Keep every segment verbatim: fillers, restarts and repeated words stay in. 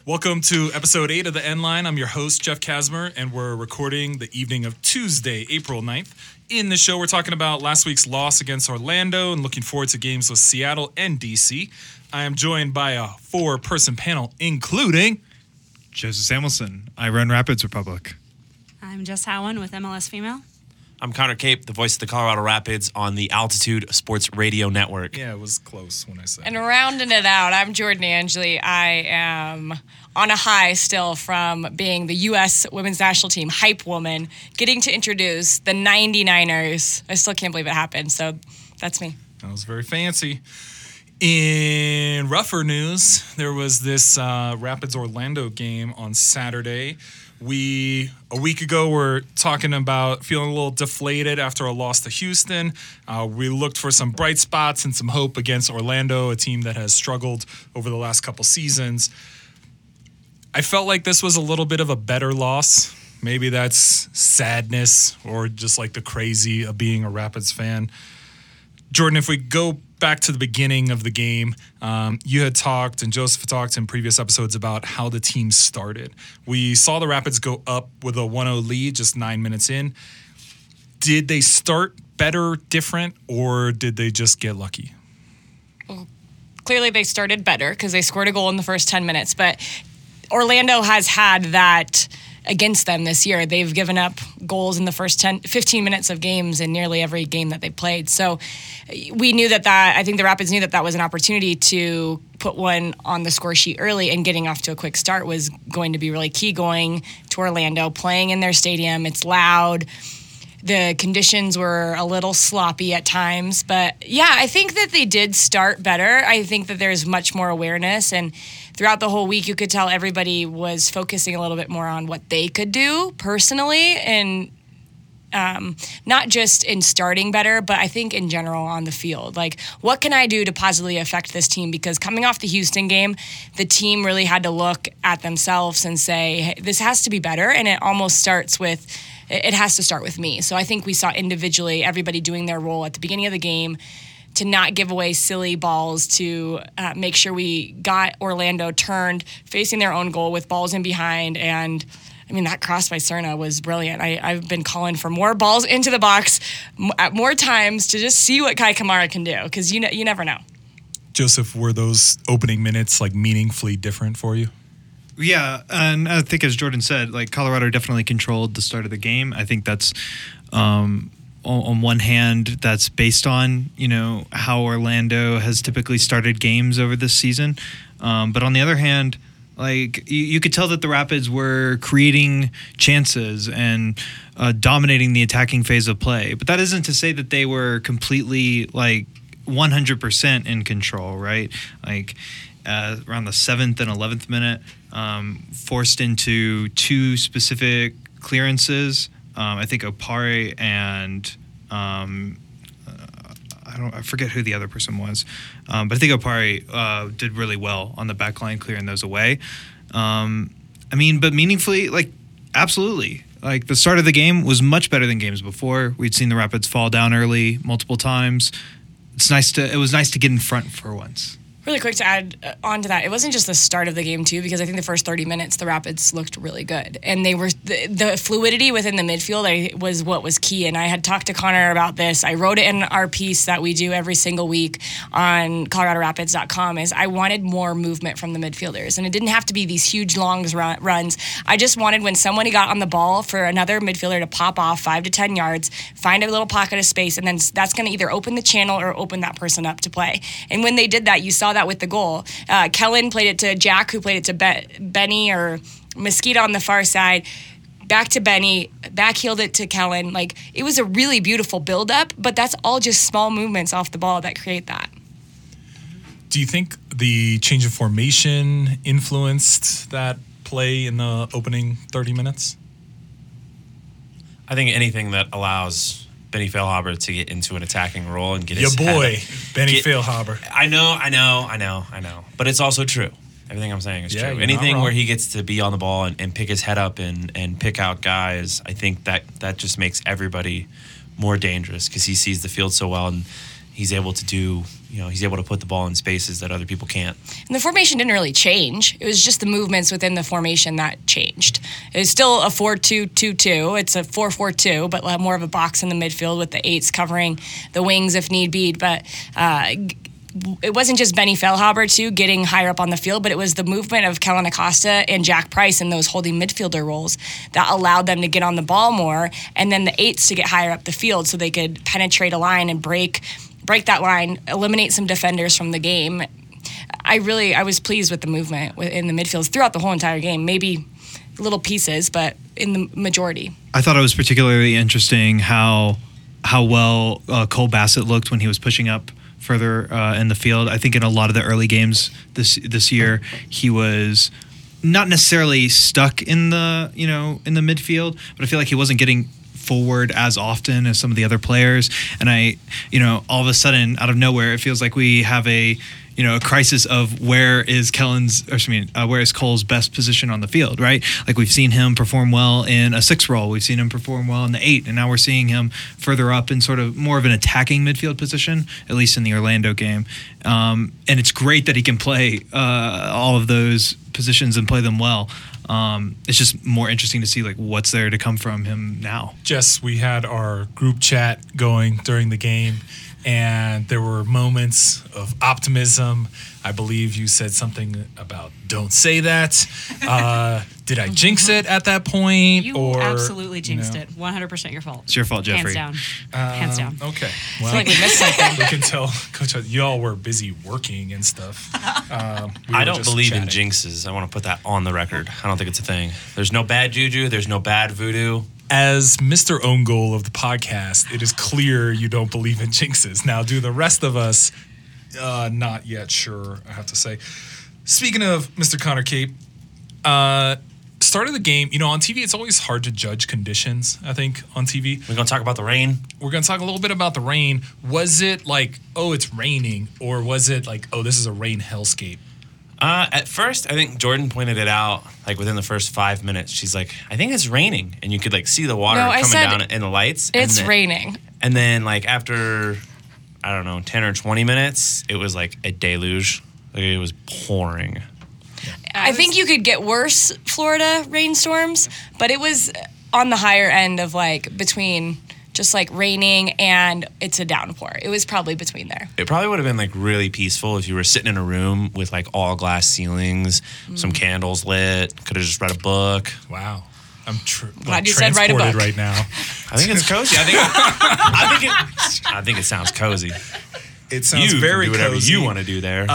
Welcome to episode eight of The End Line. I'm your host, Jeff Kasmer, and we're recording the evening of Tuesday, April ninth. In the show, we're talking about last week's loss against Orlando and looking forward to games with Seattle and D C. I am joined by a four-person panel, including Joseph Samuelson. I run Rapids Republic. I'm Jess Howen with M L S Female. I'm Connor Cape, the voice of the Colorado Rapids on the Altitude Sports Radio Network. Yeah, it was close when I said And it. rounding it out, I'm Jordan Angeli. I am on a high still from being the U S Women's National Team hype woman, getting to introduce the ninety-niners. I still can't believe it happened, so that's me. That was very fancy. In rougher news, there was this uh, Rapids-Orlando game on Saturday. We, a week ago, were talking about feeling a little deflated after a loss to Houston. Uh, we looked for some bright spots and some hope against Orlando, a team that has struggled over the last couple seasons. I felt like this was a little bit of a better loss. Maybe that's sadness or just like the crazy of being a Rapids fan. Jordan, if we go back to the beginning of the game, um, you had talked and Joseph had talked in previous episodes about how the team started. We saw the Rapids go up with a one oh lead just nine minutes in. Did they start better, different, or did they just get lucky? Well, clearly they started better because they scored a goal in the first ten minutes, but Orlando has had that against them this year. They've given up goals in the first ten, fifteen minutes of games in nearly every game that they played. So we knew that that, I think the Rapids knew that that was an opportunity to put one on the score sheet early, and getting off to a quick start was going to be really key going to Orlando, playing in their stadium. It's loud. The conditions were a little sloppy at times, but yeah, I think that they did start better. I think that there's much more awareness, and throughout the whole week, you could tell everybody was focusing a little bit more on what they could do personally, and um, not just in starting better, but I think in general on the field. Like, what can I do to positively affect this team? Because coming off the Houston game, the team really had to look at themselves and say, hey, this has to be better, and it almost starts with it has to start with me. So I think we saw individually everybody doing their role at the beginning of the game to not give away silly balls, to uh, make sure we got Orlando turned, facing their own goal with balls in behind. And, I mean, that cross by Cerna was brilliant. I, I've been calling for more balls into the box m- at more times to just see what Kai Kamara can do, because you, n- you never know. Joseph, were those opening minutes like meaningfully different for you? Yeah, and I think as Jordan said, like Colorado definitely controlled the start of the game. I think that's um, on, on one hand, that's based on, you know, how Orlando has typically started games over this season. Um, but on the other hand, like you, you could tell that the Rapids were creating chances and uh, dominating the attacking phase of play. But that isn't to say that they were completely like one hundred percent in control, right? Like uh, around the seventh and eleventh minute, um, forced into two specific clearances. Um, I think Opare and um, uh, I don't I forget who the other person was, um, but I think Opare uh, did really well on the back line clearing those away. Um, I mean, but meaningfully, like absolutely, like the start of the game was much better than games before. We'd seen the Rapids fall down early multiple times. It's nice to it was nice to get in front for once. Really quick to add uh, on to that, it wasn't just the start of the game, too, because I think the first thirty minutes, the Rapids looked really good. And they were the, the fluidity within the midfield I, was what was key. And I had talked to Connor about this. I wrote it in our piece that we do every single week on Colorado Rapids dot com, is I wanted more movement from the midfielders. And it didn't have to be these huge, long run, runs. I just wanted when somebody got on the ball for another midfielder to pop off five to ten yards, find a little pocket of space, and then that's going to either open the channel or open that person up to play. And when they did that, you saw that with the goal. Uh, Kellen played it to Jack, who played it to Be- Benny or Mesquita on the far side. Back to Benny, backheeled it to Kellen. Like, it was a really beautiful build-up, but that's all just small movements off the ball that create that. Do you think the change of formation influenced that play in the opening thirty minutes? I think anything that allows Benny Feilhaber to get into an attacking role and get Your his boy, head, Benny get, Feilhaber. I know, I know, I know, I know. But it's also true. Everything I'm saying is Yeah, true. you're Anything not where wrong. he gets to be on the ball and, and pick his head up and, and pick out guys, I think that, that just makes everybody more dangerous because he sees the field so well. And he's able to do, you know, he's able to put the ball in spaces that other people can't. And the formation didn't really change. It was just the movements within the formation that changed. It's still a four two two two. It's a four four two, but more of a box in the midfield with the eights covering the wings if need be. But uh, it wasn't just Benny Feilhaber, too, getting higher up on the field, but it was the movement of Kellen Acosta and Jack Price in those holding midfielder roles that allowed them to get on the ball more, and then the eights to get higher up the field so they could penetrate a line and break break that line, eliminate some defenders from the game. I really, I was pleased with the movement in the midfields throughout the whole entire game. Maybe little pieces, but in the majority. I thought it was particularly interesting how how well uh, Cole Bassett looked when he was pushing up further uh, in the field. I think in a lot of the early games this this year, he was not necessarily stuck in the you know in the midfield, but I feel like he wasn't getting forward as often as some of the other players. And I, you know, all of a sudden, out of nowhere, it feels like we have a, you know, a crisis of where is Kellen's, or I mean, uh, where is Cole's best position on the field, right? Like we've seen him perform well in a six role, we've seen him perform well in the eight, and now we're seeing him further up in sort of more of an attacking midfield position, at least in the Orlando game. Um, and it's great that he can play uh, all of those positions and play them well. Um, it's just more interesting to see like what's there to come from him now. Jess, we had our group chat going during the game, and there were moments of optimism. I believe you said something about "don't say that." Uh, did I jinx it at that point? You or, absolutely jinxed you know? it. one hundred percent your fault. It's your fault, Jeffrey. Hands down. Hands down. Okay. I Well, feel like we missed something. we can tell, Coach, y'all were busy working and stuff. Um, we I were don't just believe chatting. in jinxes. I want to put that on the record. I don't think it's a thing. There's no bad juju. There's no bad voodoo. As Mister Own Goal of the podcast, it is clear you don't believe in jinxes. Now, do the rest of us? Uh, not yet sure, I have to say. Speaking of Mister Connor Cape, uh, start of the game, you know, on T V, it's always hard to judge conditions, I think, on T V. We're going to talk about the rain. We're going to talk a little bit about the rain. Was it like, oh, it's raining, or was it like, oh, this is a rain hellscape? Uh, at first, I think Jordan pointed it out, like within the first five minutes. She's like, I think it's raining. And you could like see the water No, I coming said down in the lights. and It's then- raining. And then like after, I don't know, ten or twenty minutes, it was like a deluge. Like it was pouring. I think you could get worse Florida rainstorms, but it was on the higher end of like between just like raining and it's a downpour. It was probably between there. It probably would have been like really peaceful if you were sitting in a room with like all glass ceilings, Mm. some candles lit, could have just read a book. Wow. I'm tr- Glad like, you said write a transported book. right now. I think it's cozy. I think I think it I think it sounds cozy. It sounds you very can do whatever cozy. you want to do there.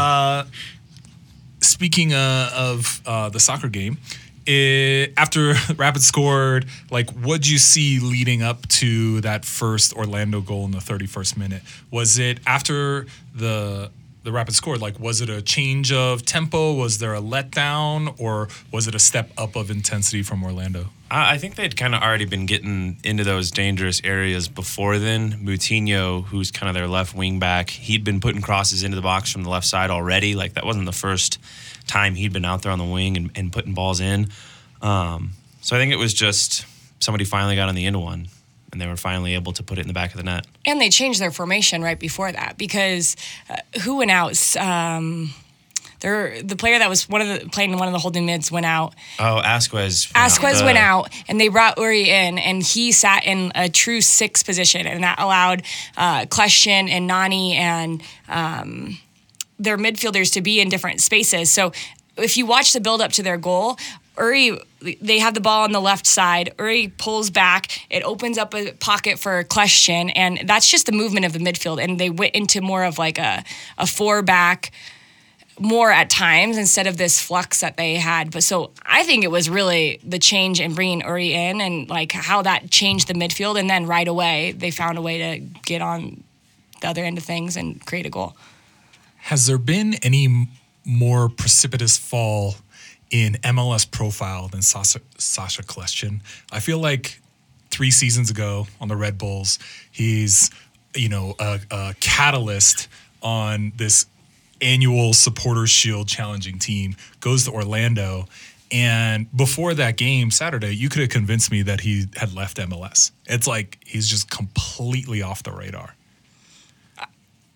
Speaking uh, of uh, the soccer game, it, after Rapid scored, like, what'd you see leading up to that first Orlando goal in the thirty-first minute? Was it after the the Rapid scored? Like, was it a change of tempo? Was there a letdown, or was it a step up of intensity from Orlando? I I think they'd kind of already been getting into those dangerous areas before then. Moutinho, who's kind of their left wing back, he'd been putting crosses into the box from the left side already. Like, that wasn't the first time he'd been out there on the wing and, and putting balls in. Um, so I think it was just somebody finally got on the end one, and they were finally able to put it in the back of the net. And they changed their formation right before that because uh, who went out? Um, they're, the player that was one of the playing one of the holding mids went out. Oh, Asquez. Asquez the- went out, and they brought Uri in, and he sat in a true six position, and that allowed uh, Kleshchin and Nani and um, their midfielders to be in different spaces. So if you watch the build up to their goal, Uri, they have the ball on the left side. Uri pulls back. It opens up a pocket for Kleshchin, and that's just the movement of the midfield. And they went into more of like a, a four back more at times instead of this flux that they had. But so I think it was really the change in bringing Uri in and like how that changed the midfield. And then right away, they found a way to get on the other end of things and create a goal. Has there been any m- more precipitous fall in M L S profile than Sasha, Sasha Kleshchin? I feel like three seasons ago on the Red Bulls, he's, you know, a, a catalyst on this annual Supporters Shield challenging team, goes to Orlando. And before that game Saturday, you could have convinced me that he had left M L S. It's like he's just completely off the radar.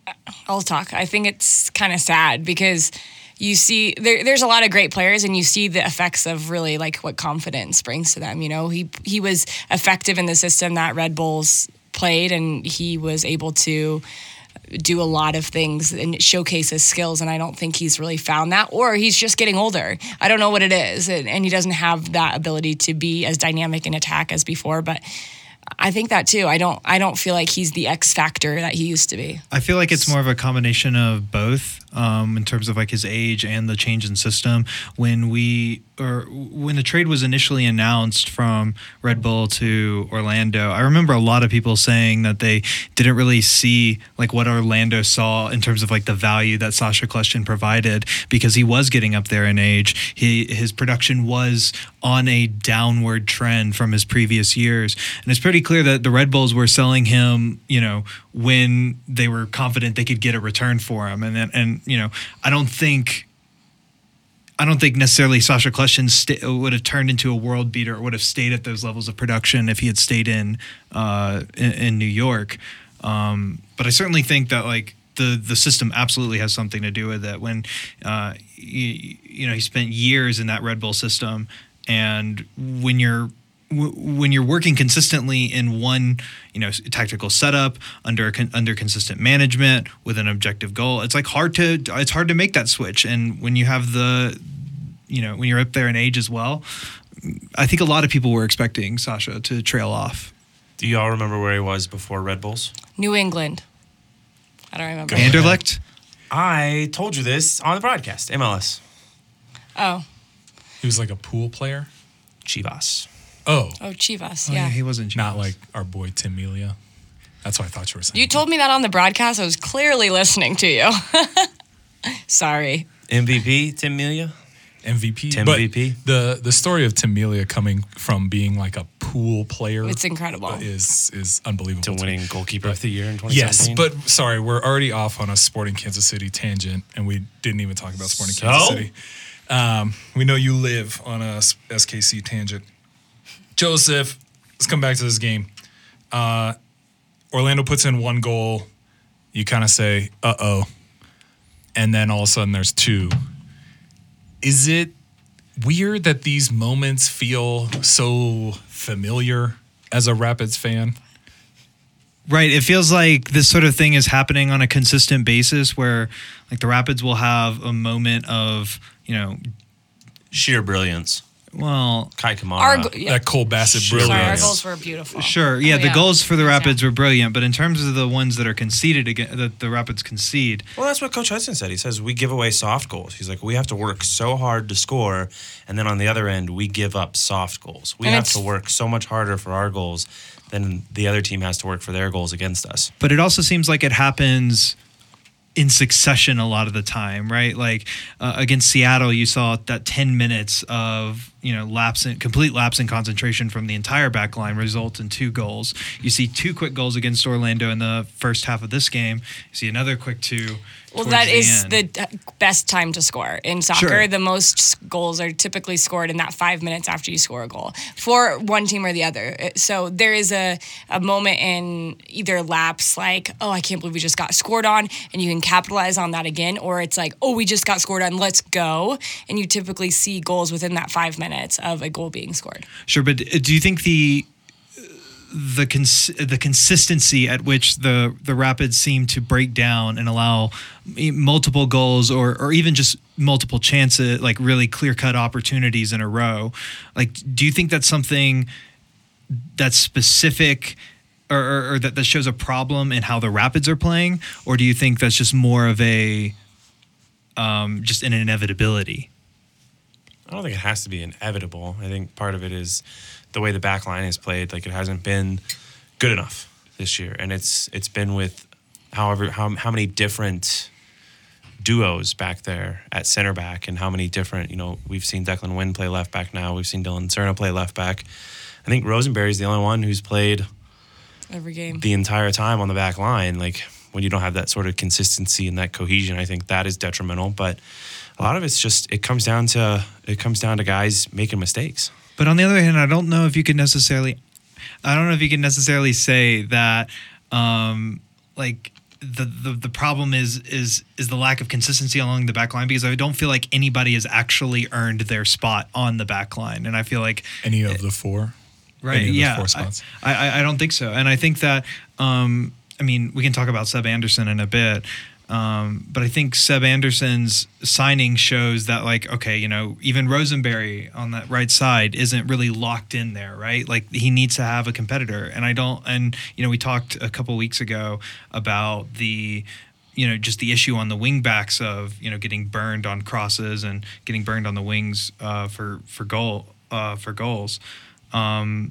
I'll talk. I think it's kind of sad because you see there, there's a lot of great players and you see the effects of really like what confidence brings to them. You know, he he was effective in the system that Red Bulls played, and he was able to do a lot of things and showcase his skills, and I don't think he's really found that, or he's just getting older. I don't know what it is, and, and he doesn't have that ability to be as dynamic in attack as before, but I think that too. I don't I don't feel like he's the X factor that he used to be. I feel like it's more of a combination of both, um, in terms of like his age and the change in system. When we or when the trade was initially announced from Red Bull to Orlando, I remember a lot of people saying that they didn't really see like what Orlando saw in terms of like the value that Sasha Kljestan provided, because he was getting up there in age. He his production was on a downward trend from his previous years, and it's pretty clear that the Red Bulls were selling him, you know, when they were confident they could get a return for him, and then, and you know, I don't think. I don't think necessarily Sasha Kljestan st- would have turned into a world beater or would have stayed at those levels of production if he had stayed in uh, in, in New York. Um, but I certainly think that like the the system absolutely has something to do with it. When uh, you, you know he spent years in that Red Bull system, and when you're when you're working consistently in one, you know, tactical setup under under consistent management with an objective goal, it's like hard to it's hard to make that switch. And when you have the, you know, when you're up there in age as well, I think a lot of people were expecting Sasha to trail off. Do you all remember where he was before Red Bulls? New England. I don't remember. Anderlecht? I told you this on the broadcast. M L S. Oh. He was like a pool player. Chivas. Oh, Oh, Chivas. Oh, Yeah. he wasn't. not like our boy Tim Melia. That's what I thought you were saying. You told me that on the broadcast. I was clearly listening to you. Sorry. M V P, Tim Melia. M V P. Tim But V P. The the story of Tim Melia coming from being like a pool player, It's incredible. is is unbelievable. To me. winning goalkeeper of the year in twenty Yes, seventeen. but sorry, we're already off on a Sporting Kansas City tangent, and we didn't even talk about Sporting So? Kansas City. Um, we know you live on a S K C tangent. Joseph, let's come back to this game. Uh, Orlando puts in one goal. You kind of say, uh-oh. And then all of a sudden there's two. Is it weird that these moments feel so familiar as a Rapids fan? Right. It feels like this sort of thing is happening on a consistent basis where like the Rapids will have a moment of, you know, Sheer brilliance. well, Kai Kamara. Our, go- yeah. That Cole Bassett Sure. Sorry, our brilliance. goals were beautiful. sure. Yeah, Oh, the goals for the Rapids Yeah. were brilliant, but in terms of the ones that are conceded again, that the Rapids concede, Well, that's what Coach Hudson said. He says we give away soft goals. He's like, we have to work so hard to score, and then on the other end, we give up soft goals. We And have it's- to work so much harder for our goals than the other team has to work for their goals against us. but it also seems like it happens in succession a lot of the time, right? Like uh, against Seattle, you saw that ten minutes of, you know, lapse in, complete lapse in concentration from the entire back line result in two goals. You see two quick goals against Orlando in the first half of this game. You see another quick two. Well, towards that the is end. the d- best time to score in soccer. Sure. The most s- goals are typically scored in that five minutes after you score a goal for one team or the other. It- So there is a, a moment in either lapse, like, oh, I can't believe we just got scored on, and you can capitalize on that again, or it's like, oh, we just got scored on, let's go. And you typically see goals within that five minutes of a goal being scored. Sure, but do you think the the cons- the consistency at which the the Rapids seem to break down and allow multiple goals or or even just multiple chances, like really clear cut opportunities in a row, like do you think that's something that's specific or, or, or that, that shows a problem in how the Rapids are playing, or do you think that's just more of a um, just an inevitability? I don't think it has to be inevitable. I think part of it is the way the back line is played. Like, it hasn't been good enough this year, and it's it's been with however how how many different duos back there at center back, and how many different, you know, we've seen Declan Wynn play left back now. We've seen Dylan Cerna play left back. I think Rosenberry's the only one who's played Every game. the entire time on the back line. Like, when you don't have that sort of consistency and that cohesion, I think that is detrimental. But a lot of it's just, it comes down to it comes down to guys making mistakes. But on the other hand, I don't know if you can necessarily, I don't know if you can necessarily say that, um, like the, the the problem is is is the lack of consistency along the back line, because I don't feel like anybody has actually earned their spot on the back line, and I feel like Any of the four? right, Any of the yeah, four spots? I, I I don't think so, and I think that um, I mean we can talk about Seb Anderson in a bit. Um, but I think Seb Anderson's signing shows that, like, okay, you know, even Rosenberry on that right side isn't really locked in there, right? Like, he needs to have a competitor. And I don't, and, you know, we talked a couple weeks ago about the, you know, just the issue on the wing backs of, you know, getting burned on crosses and getting burned on the wings uh, for, for goal, uh, for goals. Um,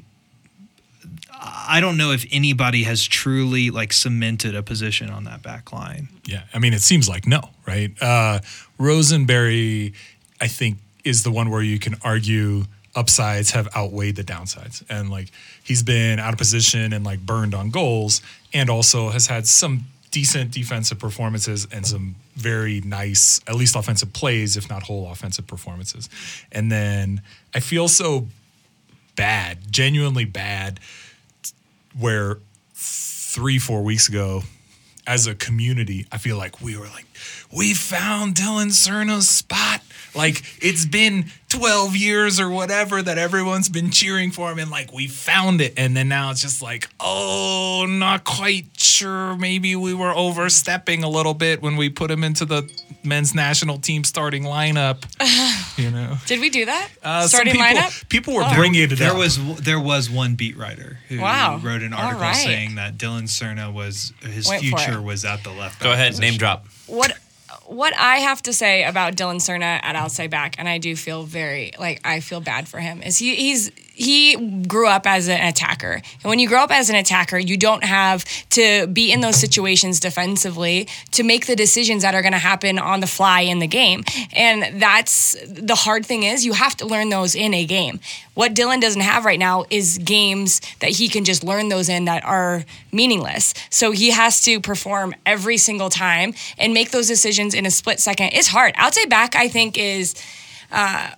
I don't know if anybody has truly like cemented a position on that back line. Yeah, I mean, it seems like no, right? Uh, Rosenberry, I think, is the one where you can argue upsides have outweighed the downsides. And like he's been out of position and like burned on goals, and also has had some decent defensive performances and some very nice, at least offensive plays, if not whole offensive performances. And then I feel so bad, genuinely bad, where three, four weeks ago, as a community, I feel like we were like, we found Dylan Cerna's spot. Like, it's been twelve years or whatever that everyone's been cheering for him, and like, we found it. And then now it's just like, oh, not quite sure. Maybe we were overstepping a little bit when we put him into the men's national team starting lineup. You know, Did we do that? uh, some Starting people, lineup? people were Oh. bringing it There up. was there was one beat writer who Wow. wrote an All article right. saying that Dylan Cerna was his Went for future it. was at the left. Go back ahead, position. name drop. What what I have to say about Dylan Cerna at outside back, and I do feel very like I feel bad for him, is he he's he grew up as an attacker. And when you grow up as an attacker, you don't have to be in those situations defensively to make the decisions that are going to happen on the fly in the game. And that's the hard thing, is you have to learn those in a game. What Dylan doesn't have right now is games that he can just learn those in that are meaningless. So he has to perform every single time and make those decisions in a split second. It's hard. Outside back, I think, is uh,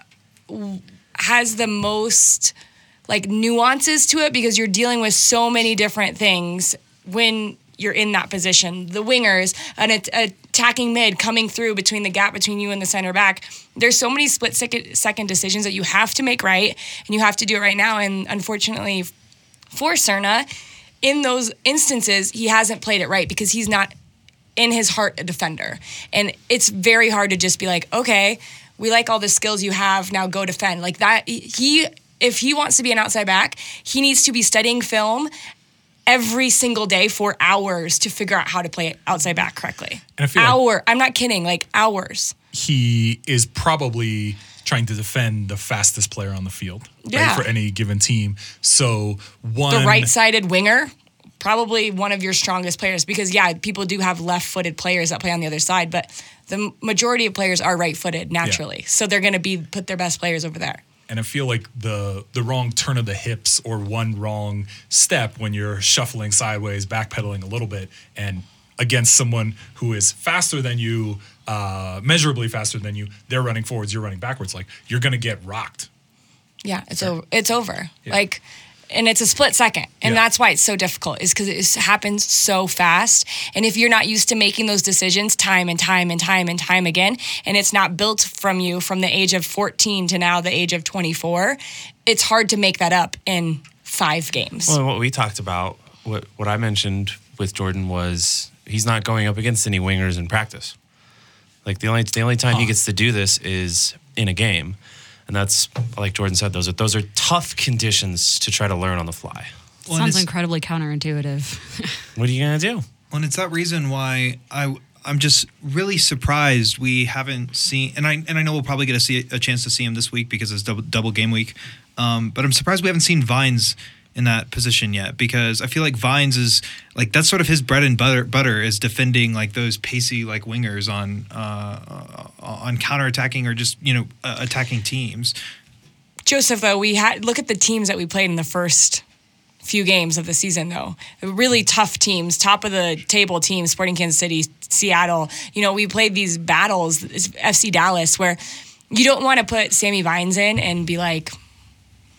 has the most like nuances to it, because you're dealing with so many different things when you're in that position. The wingers, an at- attacking mid coming through between the gap between you and the center back. There's so many split second, second decisions that you have to make right, and you have to do it right now. And unfortunately for Cerna, in those instances, he hasn't played it right because he's not in his heart a defender. And it's very hard to just be like, okay, we like all the skills you have, now go defend. Like that, he... If he wants to be an outside back, he needs to be studying film every single day for hours to figure out how to play outside back correctly. And I feel like- Hour. I'm not kidding. Like hours. he is probably trying to defend the fastest player on the field, Yeah. right, for any given team. So one The right-sided winger, probably one of your strongest players, because yeah, people do have left-footed players that play on the other side, but the majority of players are right-footed naturally. So they're going to be put their best players over there. And I feel like the the wrong turn of the hips or one wrong step when you're shuffling sideways, backpedaling a little bit, and against someone who is faster than you, uh, measurably faster than you, they're running forwards, you're running backwards. Like, you're going to get rocked. Yeah, it's over. It's over. Yeah. Like, and it's a split second, and Yeah. that's why it's so difficult. Is because it happens so fast, and if you're not used to making those decisions time and time and time and time again, and it's not built from you from the age of fourteen to now the age of twenty-four, it's hard to make that up in five games. Well, what we talked about, what what I mentioned with Jordan was he's not going up against any wingers in practice. Like the only the only time he gets to do this is in a game. And that's, like Jordan said, those are those are tough conditions to try to learn on the fly. Well, and Sounds it's- incredibly counterintuitive. What are you gonna do? Well, and it's that reason why I I'm just really surprised we haven't seen, and I and I know we'll probably get a, see, a chance to see him this week because it's double, double game week. Um, but I'm surprised we haven't seen Vines in that position yet, because I feel like Vines is like that's sort of his bread and butter. Butter is defending like those pacey like wingers on uh, on counterattacking or just you know uh, attacking teams. Joseph, though, we had look at the teams that we played in the first few games of the season, though. Really tough teams, top of the table teams, Sporting Kansas City, Seattle. You know, we played these battles, F C Dallas, where you don't want to put Sammy Vines in and be like,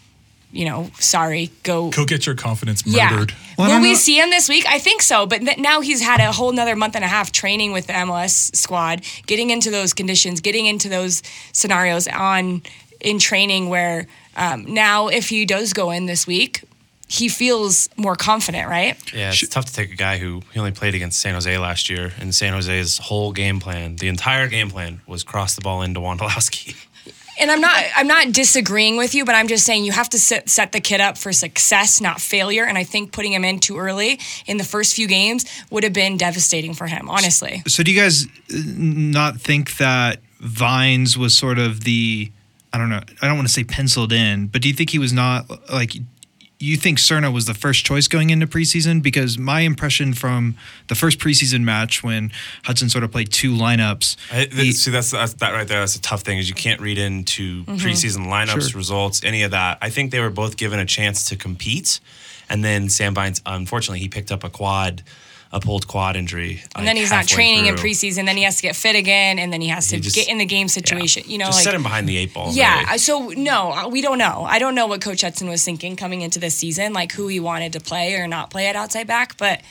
you know, sorry, go. Go get your confidence Yeah. murdered. Well, I Will don't we know- see him this week? I think so. But th- now he's had a whole nother month and a half training with the M L S squad, getting into those conditions, getting into those scenarios on in training where um, now if he does go in this week, he feels more confident, right? Yeah, it's tough to take a guy who he only played against San Jose last year, and San Jose's whole game plan, the entire game plan, was cross the ball into Wondolowski. And I'm not I'm not disagreeing with you, but I'm just saying you have to set, set the kid up for success, not failure. And I think putting him in too early in the first few games would have been devastating for him, honestly. So do you guys uh, not think that Vines was sort of the, I don't know, I don't want to say penciled in, but do you think he was not, like, you think Cerna was the first choice going into preseason? Because my impression from the first preseason match when Hudson sort of played two lineups. I, th- he- see, that's, that's that right there. That's a tough thing is you can't read into preseason lineups, Sure. results, any of that. I think they were both given a chance to compete, and then Sam Vines, unfortunately, he picked up a quad, a pulled quad injury. And like, then he's not halfway training in through. preseason. Then he has to get fit again, and then he has to He just- get in the game situation. You know, Just like set him behind the eight ball. yeah. really. I- So no, we don't know. I don't know what Coach Hudson was thinking coming into this season, like who he wanted to play or not play at outside back. But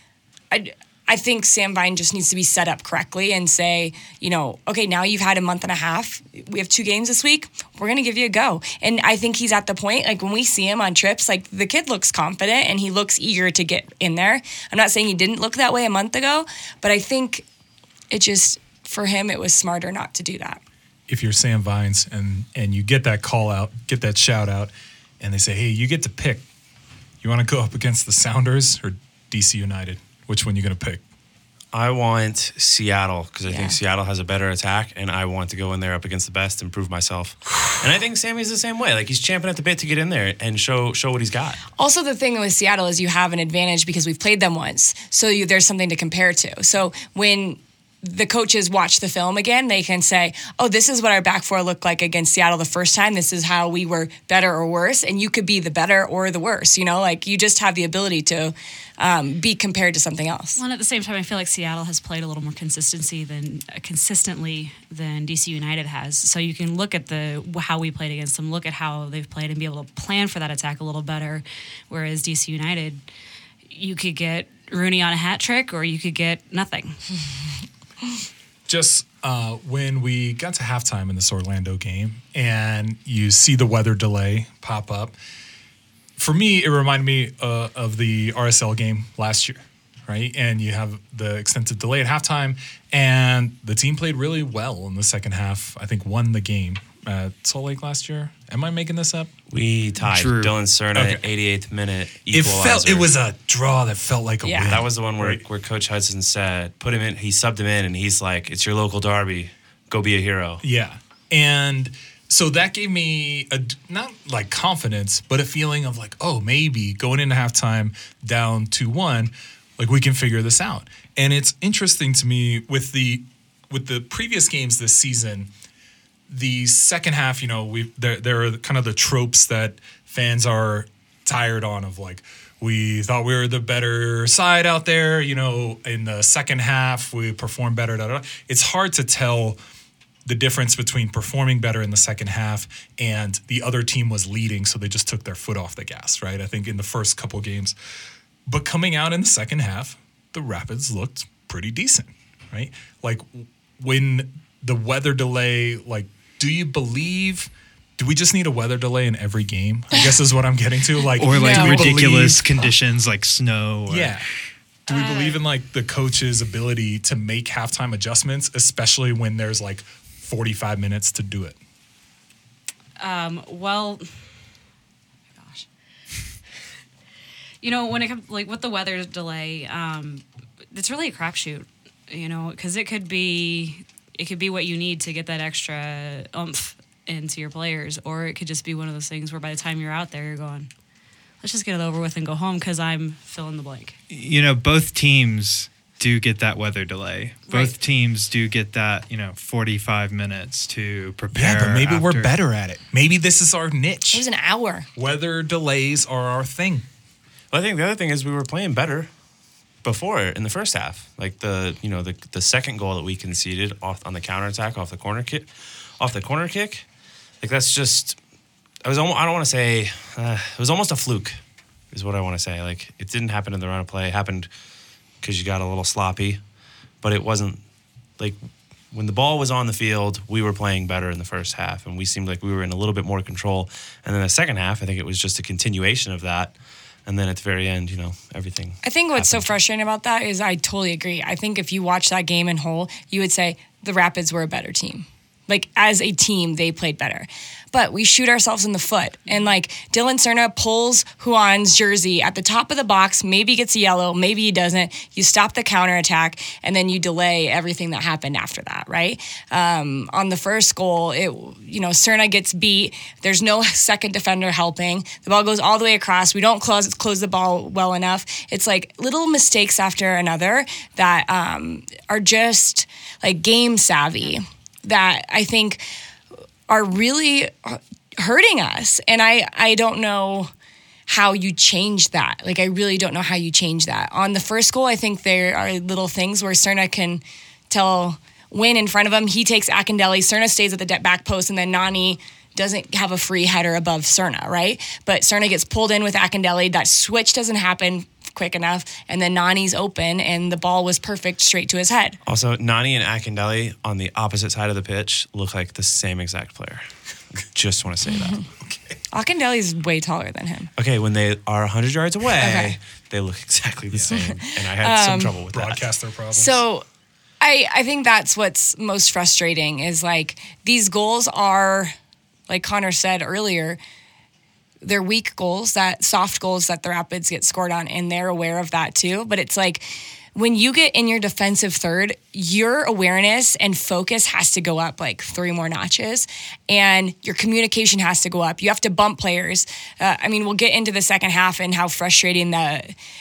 I, I think Sam Vine just needs to be set up correctly and say, you know, okay, now you've had a month and a half. We have two games this week. We're gonna give you a go. And I think he's at the point, like when we see him on trips, like the kid looks confident and he looks eager to get in there. I'm not saying he didn't look that way a month ago, but I think it just for him it was smarter not to do that. If you're Sam Vines and and you get that call out, get that shout out, and they say, hey, you get to pick. You want to go up against the Sounders or D C United? Which one you going to pick? I want Seattle because I Yeah. think Seattle has a better attack, and I want to go in there up against the best and prove myself. And I think Sammy's the same way. Like he's champing at the bit to get in there and show show what he's got. Also, the thing with Seattle is you have an advantage because we've played them once, so you, there's something to compare to. So when the coaches watch the film again, they can say, oh, this is what our back four looked like against Seattle the first time. This is how we were better or worse. And you could be the better or the worse. You know, like you just have the ability to um, be compared to something else. Well, and at the same time, I feel like Seattle has played a little more consistency than uh, consistently than D C United has. So you can look at the how we played against them, look at how they've played, and be able to plan for that attack a little better. Whereas D C United, you could get Rooney on a hat trick, or you could get nothing. Just uh, when we got to halftime in this Orlando game and you see the weather delay pop up, for me, it reminded me uh, of the R S L game last year, right? And you have the extensive delay at halftime, and the team played really well in the second half. I think won the game at Salt Lake last year. Am I making this up? We tied True. Dylan Cerna Okay. at eighty-eighth minute It equalizer. felt it was a draw that felt like a Yeah. win. That was the one where, Right. where Coach Hudson said, put him in, he subbed him in, and he's like, it's your local derby. Go be a hero. Yeah. And so that gave me a, not like confidence, but a feeling of like, oh, maybe going into halftime down two one, like we can figure this out. And it's interesting to me with the with the previous games this season, the second half, you know, we there there are kind of the tropes that fans are tired on of like, we thought we were the better side out there, you know, in the second half we performed better. Da, da, da. It's hard to tell the difference between performing better in the second half and the other team was leading, so they just took their foot off the gas, right? I think in the first couple games. But coming out in the second half, the Rapids looked pretty decent, right? Like when the weather delay, like, do you believe, do we just need a weather delay in every game? I guess is what I'm getting to. Like, or like No. do we ridiculous believe- conditions like snow. Or, yeah. Do we believe in like the coach's ability to make halftime adjustments, especially when there's like forty-five minutes to do it? Um, well, gosh, you know, when it comes like with the weather delay, um, it's really a crapshoot. You know, because it could be it could be what you need to get that extra oomph into your players, or it could just be one of those things where by the time you're out there, you're going, let's just get it over with and go home because I'm fill in the blank. You know, both teams do get that weather delay. Both Right. teams do get that, you know, forty-five minutes to prepare. Yeah, but maybe we're after- better at it. Maybe this is our It niche. was an hour. Weather delays are our thing. Well, I think the other thing is we were playing better before in the first half. Like the you know the the second goal that we conceded off on the counterattack off the corner kick, off the corner kick. Like that's just I was almost, I don't want to say uh, it was almost a fluke, is what I want to say. Like it didn't happen in the run of play. It happened because you got a little sloppy, but it wasn't like when the ball was on the field, we were playing better in the first half, and we seemed like we were in a little bit more control. And then the second half, I think it was just a continuation of that. And then at the very end, you know, everything. I think what's happened. so frustrating about that is I totally agree. I think if you watch that game in whole, you would say the Rapids were a better team. Like, as a team, they played better. But we shoot ourselves in the foot. And, like, Dylan Cerna pulls Juan's jersey at the top of the box, maybe gets a yellow, maybe he doesn't. You stop the counterattack, and then you delay everything that happened after that, right? Um, on the first goal, it you know, Cerna gets beat. There's no second defender helping. The ball goes all the way across. We don't close, close the ball well enough. It's, like, little mistakes after another that um, are just, like, game savvy that I think are really hurting us. And I, I don't know how you change that. Like, I really don't know how you change that. On the first goal, I think there are little things where Cerna can tell Win in front of him. He takes Akindelli. Cerna stays at the back post, and then Nani doesn't have a free header above Cerna, right? But Cerna gets pulled in with Akindelli. That switch doesn't happen quick enough, and then Nani's open, and the ball was perfect straight to his head. Also, Nani and Akindelli on the opposite side of the pitch look like the same exact player. Just want to say that. Okay. Akindelli's way taller than him. Okay, when they are one hundred yards away, Okay. they look exactly the same. And I had some trouble with that. Broadcast their problems. So I, I think that's what's most frustrating is, like, these goals are, like Connor said earlier, they're weak goals, that soft goals that the Rapids get scored on, and they're aware of that too. But it's like when you get in your defensive third, your awareness and focus has to go up like three more notches, and your communication has to go up. You have to bump players. Uh, I mean, we'll get into the second half and how frustrating the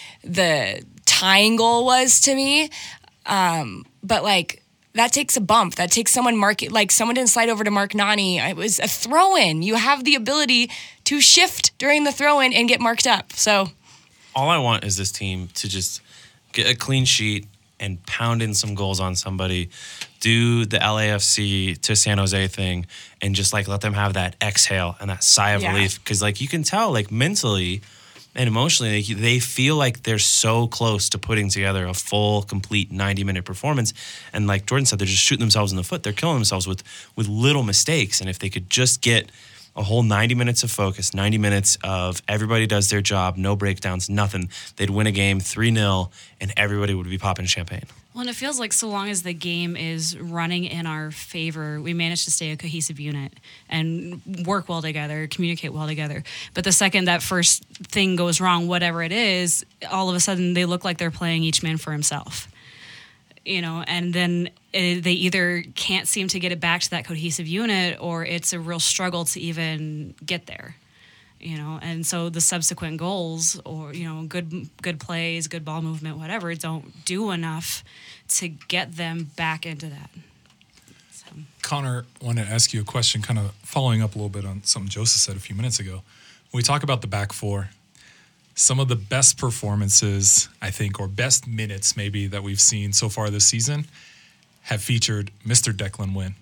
the tying goal was to me. Um, but like, that takes a bump. That takes someone mark like someone didn't slide over to Mark Nani. It was a throw-in. You have the ability to shift during the throw-in and get marked up. So all I want is this team to just get a clean sheet and pound in some goals on somebody, do the L A F C to San Jose thing, and just like let them have that exhale and that sigh of Yeah. relief. Because like you can tell, like mentally and emotionally, like, they feel like they're so close to putting together a full, complete ninety-minute performance. And like Jordan said, they're just shooting themselves in the foot. They're killing themselves with with little mistakes. And if they could just get a whole ninety minutes of focus, ninety minutes of everybody does their job, no breakdowns, nothing, they'd win a game three nil, and everybody would be popping champagne. Well, and it feels like so long as the game is running in our favor, we manage to stay a cohesive unit and work well together, communicate well together. But the second that first thing goes wrong, whatever it is, all of a sudden they look like they're playing each man for himself. You know, and then uh, they either can't seem to get it back to that cohesive unit, or it's a real struggle to even get there. You know, and so the subsequent goals, or you know, good good plays, good ball movement, whatever, don't do enough to get them back into that. So. Connor, I wanted to ask you a question, kind of following up a little bit on something Joseph said a few minutes ago. When we talk about the back four, some of the best performances, I think, or best minutes maybe that we've seen so far this season have featured Mister Declan Wynn.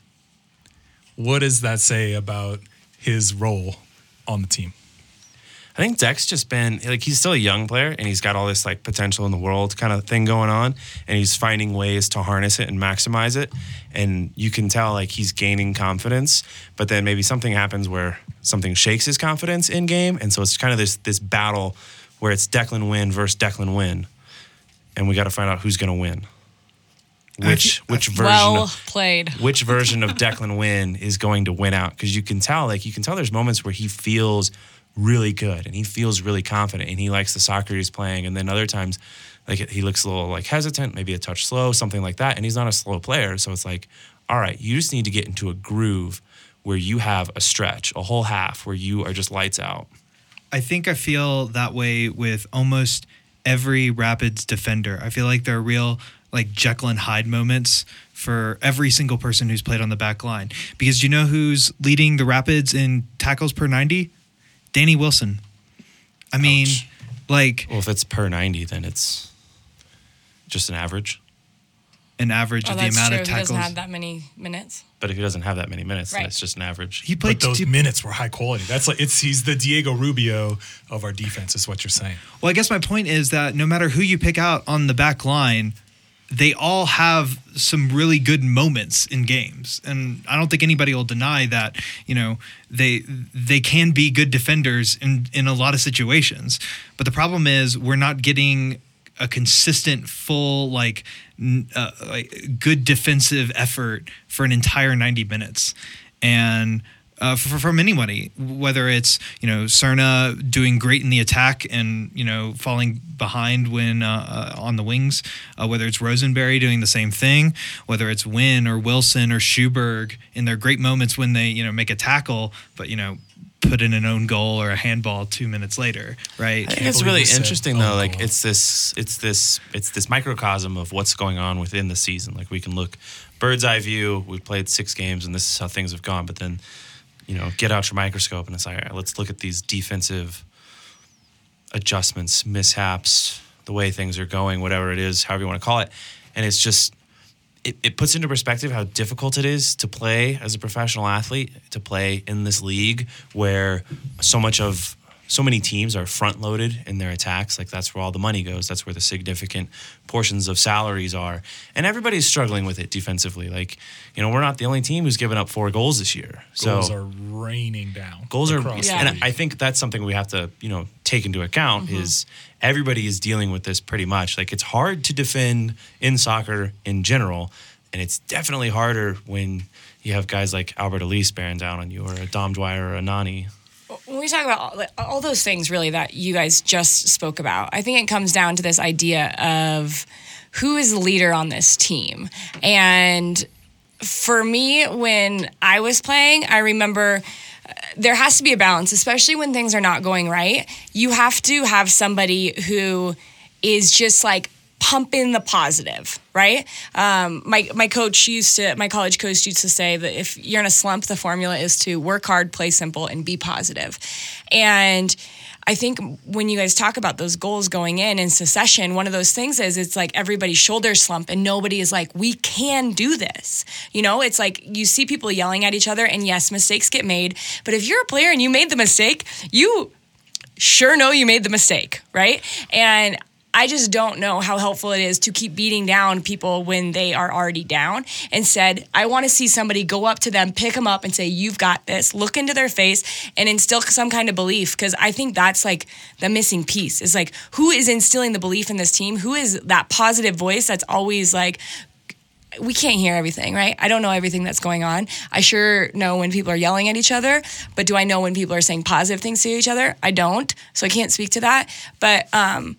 What does that say about his role on the team? I think Deck's just been, like, he's still a young player, and he's got all this, like, potential in the world kind of thing going on, and he's finding ways to harness it and maximize it, and you can tell, like, he's gaining confidence, but then maybe something happens where something shakes his confidence in game, and so it's kind of this this battle where it's Declan Wynn versus Declan Wynn, and we got to find out who's going to win. Which which version well of, played. which version of Declan Wynn is going to win out? Because you can tell, like, you can tell there's moments where he feels really good and he feels really confident and he likes the soccer he's playing, and then other times, like, he looks a little like hesitant, maybe a touch slow, something like that, and he's not a slow player. So it's like, all right, you just need to get into a groove where you have a stretch, a whole half where you are just lights out. I think I feel that way with almost every Rapids defender. I feel like there are real like Jekyll and Hyde moments for every single person who's played on the back line. Because you know who's leading the Rapids in tackles per ninety? Danny Wilson. I mean, Ouch. like Well, if it's per ninety, then it's just an average. an average Oh, of the that's amount true. of He doesn't tackles. have that many minutes. But if he doesn't have that many minutes, then Right. it's just an average. He played But those two, minutes were high quality. That's like it's he's the Diego Rubio of our defense, is what you're saying. Well, I guess my point is that no matter who you pick out on the back line, they all have some really good moments in games, and I don't think anybody will deny that. You know, they they can be good defenders in in a lot of situations, but the problem is we're not getting a consistent, full, like, n- uh, like good defensive effort for an entire ninety minutes, and. Uh, for, from anybody, whether it's, you know, Cerna doing great in the attack and, you know, falling behind when uh, uh, on the wings, uh, whether it's Rosenberry doing the same thing, whether it's Wynn or Wilson or Schuberg in their great moments when they, you know, make a tackle, but, you know, put in an own goal or a handball two minutes later, right? I think it's believe really you said interesting own though. Like goal. it's this, it's this, it's this microcosm of what's going on within the season. Like we can look bird's eye view. We've played six games, and this is how things have gone. But then, you know, get out your microscope, and it's like, all right, let's look at these defensive adjustments, mishaps, the way things are going, whatever it is, however you want to call it. And it's just, it, it puts into perspective how difficult it is to play as a professional athlete, to play in this league where so much of, so many teams are front loaded in their attacks. Like that's where all the money goes. That's where the significant portions of salaries are. And everybody's struggling with it defensively. Like, you know, we're not the only team who's given up four goals this year. Goals so are raining down. goals are, across Yeah. the and league. I think that's something we have to, you know, take into account is everybody is dealing with this pretty much. Like it's hard to defend in soccer in general, and it's definitely harder when you have guys like Albert Elise bearing down on you, or a Dom Dwyer or a Nani. When we talk about all, like, all those things really that you guys just spoke about, I think it comes down to this idea of who is the leader on this team. And for me, when I was playing, I remember uh, there has to be a balance, especially when things are not going right. You have to have somebody who is just like pumping the positive, right? Um, my my coach used to, my college coach used to say that if you're in a slump, the formula is to work hard, play simple, and be positive. And I think when you guys talk about those goals going in in secession, one of those things is it's like everybody's shoulders slump and nobody is like, we can do this. You know, it's like you see people yelling at each other, and yes, mistakes get made. But if you're a player and you made the mistake, you sure know you made the mistake, right? And I just don't know how helpful it is to keep beating down people when they are already down. Instead, I want to see somebody go up to them, pick them up, and say, you've got this, look into their face, and instill some kind of belief, because I think that's like the missing piece is like, who is instilling the belief in this team? Who is that positive voice that's always like, we can't hear everything, right? I don't know everything that's going on. I sure know when people are yelling at each other, but do I know when people are saying positive things to each other? I don't, so I can't speak to that. But um,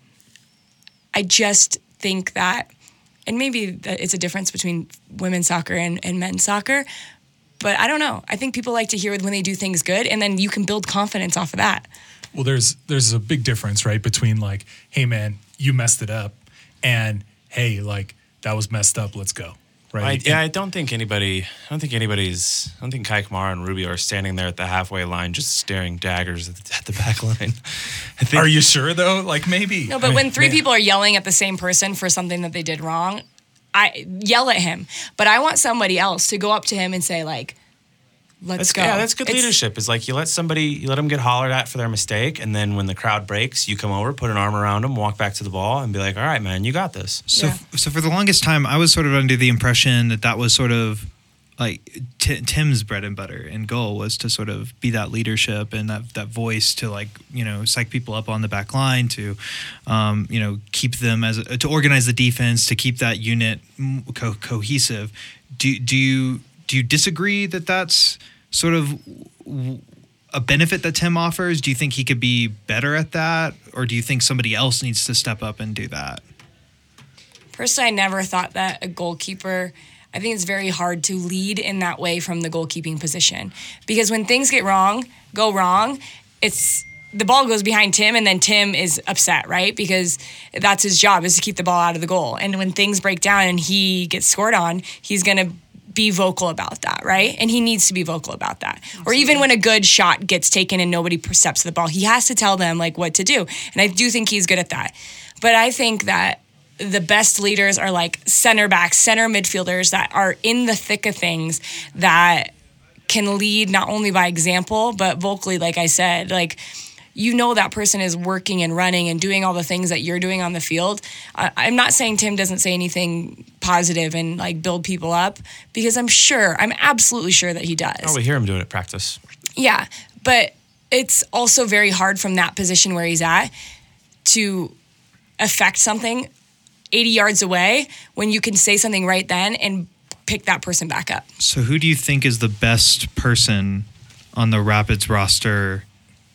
I just think that, and maybe that it's a difference between women's soccer and, and men's soccer, but I don't know. I think people like to hear when they do things good, and then you can build confidence off of that. Well, there's there's a big difference, right, between like, hey man, you messed it up, and hey, like that was messed up, let's go, I, right? yeah, I don't think anybody. I don't think anybody's. I don't think Kai Kamara and Rubio are standing there at the halfway line just staring daggers at the, at the back line. I think, Are you sure though? Like maybe. No, but when three people are yelling at the same person for something that they did wrong, I yell at him. But I want somebody else to go up to him and say, like, let's That's, go. yeah, that's good It's- leadership. Is like you let somebody, you let them get hollered at for their mistake, and then when the crowd breaks, you come over, put an arm around them, walk back to the ball, and be like, "All right, man, you got this." So, Yeah. so for the longest time, I was sort of under the impression that that was sort of like T- Tim's bread and butter and goal was to sort of be that leadership and that, that voice to, like, you know, psych people up on the back line, to, um, you know, keep them as a, to organize the defense, to keep that unit co- cohesive. Do do you do you disagree that that's sort of a benefit that Tim offers? Do you think he could be better at that, or do you think somebody else needs to step up and do that? Personally, I never thought that a goalkeeper, I think it's very hard to lead in that way from the goalkeeping position. Because when things get wrong, go wrong, it's the ball goes behind Tim, and then Tim is upset, right? Because that's his job, is to keep the ball out of the goal. And when things break down and he gets scored on, he's going to be vocal about that, right? And he needs to be vocal about that. Absolutely. Or even when a good shot gets taken and nobody steps to the ball, he has to tell them like what to do. And I do think he's good at that. But I think that the best leaders are like center backs, center midfielders that are in the thick of things that can lead not only by example, but vocally, like I said, like, you know that person is working and running and doing all the things that you're doing on the field. I, I'm not saying Tim doesn't say anything positive and like build people up, because I'm sure, I'm absolutely sure that he does. Oh, we hear him do it at practice. Yeah, but it's also very hard from that position where he's at to affect something eighty yards away when you can say something right then and pick that person back up. So who do you think is the best person on the Rapids roster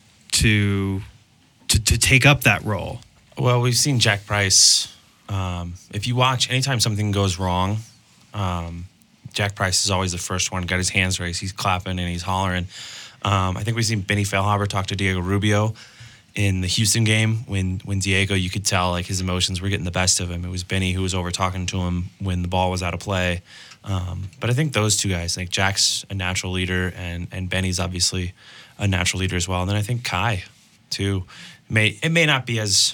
to to, to take up that role? Well, we've seen Jack Price. Um, if you watch, anytime something goes wrong, um, Jack Price is always the first one. Got his hands raised. He's clapping and he's hollering. Um, I think we've seen Benny Feilhaber talk to Diego Rubio in the Houston game when when Diego, you could tell like his emotions were getting the best of him. It was Benny who was over talking to him when the ball was out of play. Um, but I think those two guys, like Jack's a natural leader and and Benny's obviously a natural leader as well. And then I think Kai too. May it may not be as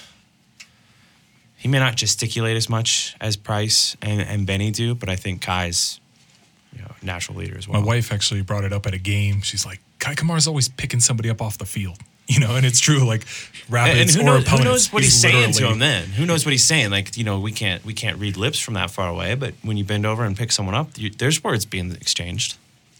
he may not gesticulate as much as Price and, and Benny do, but I think Kai's you know a natural leader as well. My wife actually brought it up at a game. She's like, Kai Kamar's always picking somebody up off the field. You know, and it's true. Like Rapids and who or knows, opponents. who knows what he's, he's saying to literally- him then? Who knows what he's saying? Like, you know, we can't we can't read lips from that far away. But when you bend over and pick someone up, you, there's words being exchanged.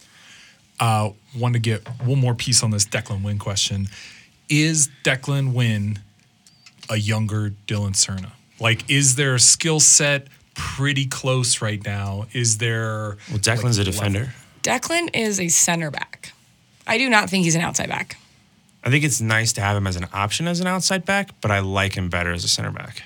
Uh, want to get one more piece on this Declan Wynn question. Is Declan Wynn a younger Dylan Cerna? Like, is their skill set pretty close right now? Is there... Well, Declan's like, a defender. Declan is a center back. I do not think he's an outside back. I think it's nice to have him as an option as an outside back, but I like him better as a center back.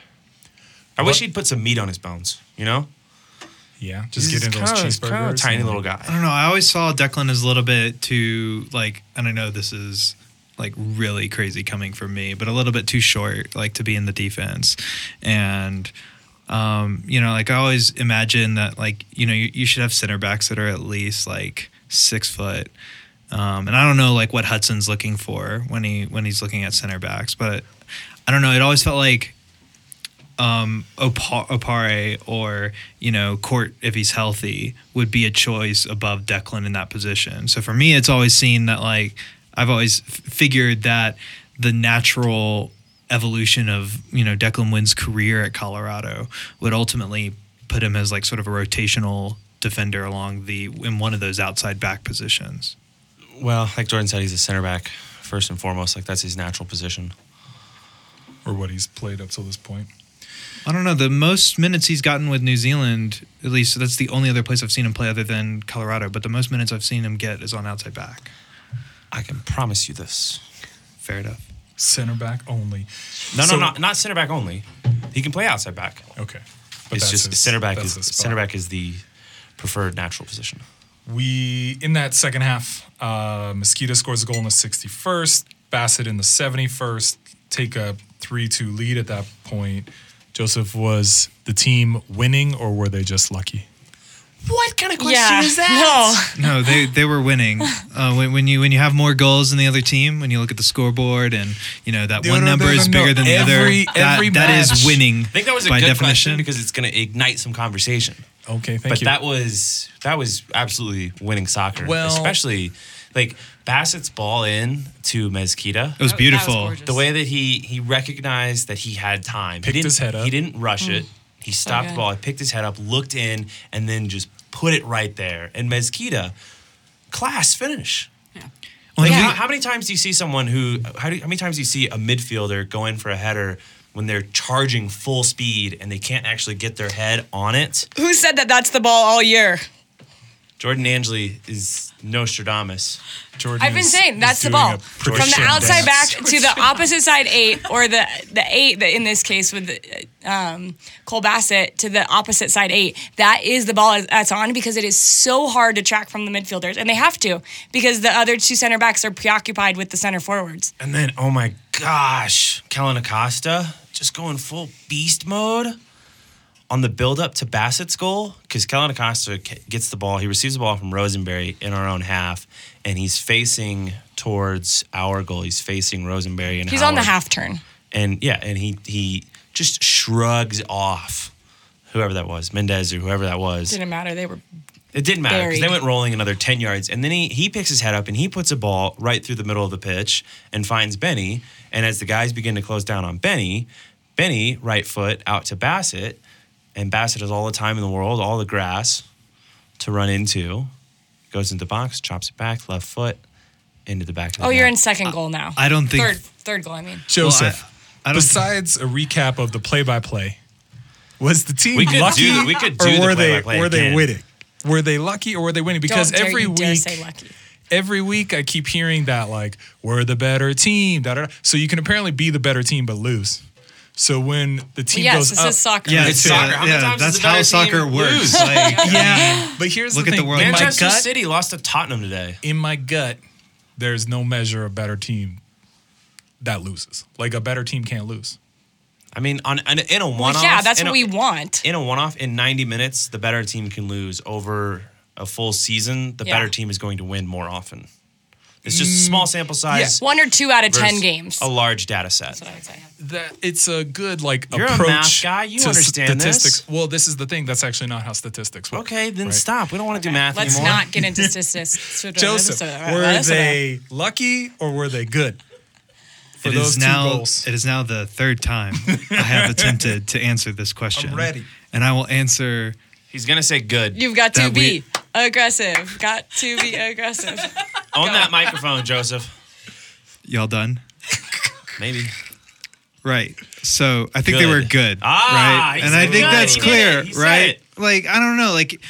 I wish What- he'd put some meat on his bones, you know? Yeah, just He's get into those kinda- cheeseburgers. kinda a tiny and, little like, I guy. don't know. I always saw Declan as a little bit too, like, and I know this is like really crazy coming from me, but a little bit too short, like to be in the defense. And, um, you know, like I always imagine that, like, you know, you, you should have center backs that are at least like six foot. Um, and I don't know like what Hudson's looking for when he when he's looking at center backs, but I don't know. It always felt like um, Opa- Opare or, you know, Court, if he's healthy, would be a choice above Declan in that position. So for me, it's always seen that, like, I've always f- figured that the natural evolution of, you know, Declan Wynn's career at Colorado would ultimately put him as, like, sort of a rotational defender along the, in one of those outside back positions. Well, like Jordan said, he's a center back first and foremost. Like, that's his natural position. or what he's played up till this point. I don't know. The most minutes he's gotten with New Zealand, at least that's the only other place I've seen him play other than Colorado, but the most minutes I've seen him get is on outside back. I can promise you this. Fair enough. Center back only. No, So- no, not not center back only. He can play outside back. Okay. it's that's just his- center back that's is his spot. center back is the preferred natural position. We, in that second half, uh, Mosquito scores a goal in the sixty-first, Bassett in the seventy-first, take a three two lead at that point. Joseph, was the team winning or were they just lucky? What kind of question Yeah. is that? No. No, they they were winning. Uh, when, when you when you have more goals than the other team, when you look at the scoreboard and you know that No, one no, number no, is no, bigger than every- the other, that, every that is match. winning. I think that was a by good definition. question because it's going to ignite some conversation. Okay, thank but you. that was that was absolutely winning soccer. Well- especially like Bassett's ball in to Mezquita. It was That was beautiful. gorgeous. The way that he he recognized that he had time. Picked he didn't, his head up. He didn't rush it. He stopped the good. ball. He picked his head up, looked in, and then just put it right there. And Mezquita, class finish. Well, Like, and how, we- how many times do you see someone who? How, do, how many times do you see a midfielder go in for a header when they're charging full speed and they can't actually get their head on it? Who said that that's the ball all year? Jordan Angeli is Nostradamus. Jordan I've been is- saying is that's the doing ball. a From the prediction outside dance. back to the opposite side eight, or the the eight that in this case with the, um, Cole Bassett to the opposite side eight. That is the ball that's on because it is so hard to track from the midfielders, and they have to because the other two center backs are preoccupied with the center forwards. And then, oh my gosh, Kellen Acosta just going full beast mode on the build-up to Bassett's goal, because Kellen Acosta k- gets the ball. He receives the ball from Rosenberry in our own half, and he's facing towards our goal. He's facing Rosenberry and He's on the Howard. half turn. And yeah, and he he just shrugs off whoever that was, Mendez or whoever that was. Didn't matter. They were It didn't matter because they Buried. went rolling another ten yards. And then he, he picks his head up and he puts a ball right through the middle of the pitch and finds Benny. And as the guys begin to close down on Benny, Benny, right foot out to Bassett. And Bassett has all the time in the world, all the grass to run into. Goes into the box, chops it back, left foot, into the back of the Oh, you're net. in second goal now. I don't think- third third goal. I mean, Joseph, I don't- besides a recap of the play-by-play, was the team We could lucky do- we could do or the were they play-by-play were they again. winning? Were they lucky or were they winning? Because don't dare every you dare week, say lucky. every week I keep hearing that like we're the better team. Da, da, da. So you can apparently be the better team but lose. So when the team Yes, goes this up, is soccer. Yeah, It's yeah, soccer. How many yeah, times that's does the how better soccer team works. lose? Like, yeah. But here's Look the at the thing: world. in my Manchester gut, City lost to Tottenham today. in my gut, there's no measure of better team that loses. Like a better team can't lose. I mean, on, on in a one-off. Well, yeah, that's in what a- we want. In a one-off, in ninety minutes, the better team can lose. Over a full season, the Yeah. better team is going to win more often. It's just a small sample size. One or two out of ten versus games. A large data set. That's what I would say. That it's a good like You're a approach math guy. You to understand this. statistics. Well, this is the thing. That's actually not how statistics work. Okay, then right? stop. We don't want to do math Let's anymore. not get into statistics. Joseph, were they lucky or were they good for It those is two now. goals? It is now the third time I have attempted to answer this question. I'm ready. and I will answer. He's gonna say good. You've got to That be we- aggressive. Got to be aggressive. Own that microphone, Joseph. Y'all done? Maybe. Right. So I think they Good. were good. Ah, right. he And said I think good. that's He did clear, it. He said right? it. Like I don't know, like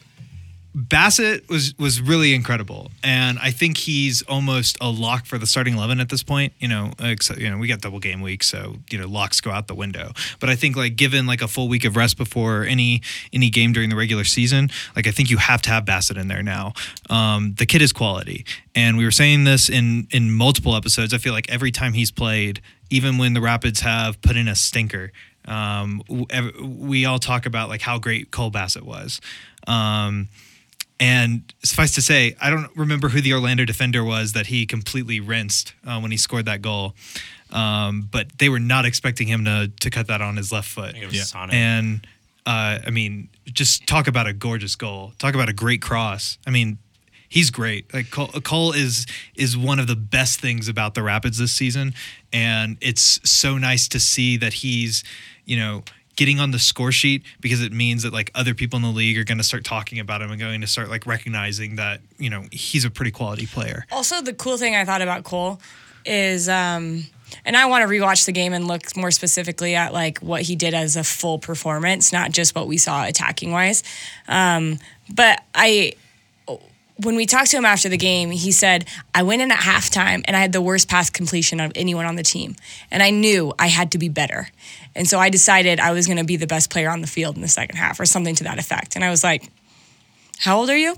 Bassett was was really incredible, and I think he's almost a lock for the starting eleven at this point. You know, except you know we got double game week, so you know locks go out the window. But I think like given like a full week of rest before any any game during the regular season, like I think you have to have Bassett in there now. Um, the kid is quality, and we were saying this in in multiple episodes. I feel like every time he's played, even when the Rapids have put in a stinker, um, w- ev- we all talk about like how great Cole Bassett was. Um, And suffice to say, I don't remember who the Orlando defender was that he completely rinsed uh, when he scored that goal. Um, but they were not expecting him to to cut that on his left foot. I think it was Yeah. Sonic. And uh, I mean, just talk about a gorgeous goal. Talk about a great cross. I mean, he's great. Like Cole, Cole is is one of the best things about the Rapids this season, and it's so nice to see that he's, you know, getting on the score sheet, because it means that like other people in the league are going to start talking about him and going to start like recognizing that, you know, he's a pretty quality player. Also, the cool thing I thought about Cole is, um, and I want to rewatch the game and look more specifically at like what he did as a full performance, not just what we saw attacking wise. Um, but I, when we talked to him after the game, he said, I went in at halftime and I had the worst pass completion of anyone on the team. And I knew I had to be better. And so I decided I was going to be the best player on the field in the second half or something to that effect. And I was like, how old are you?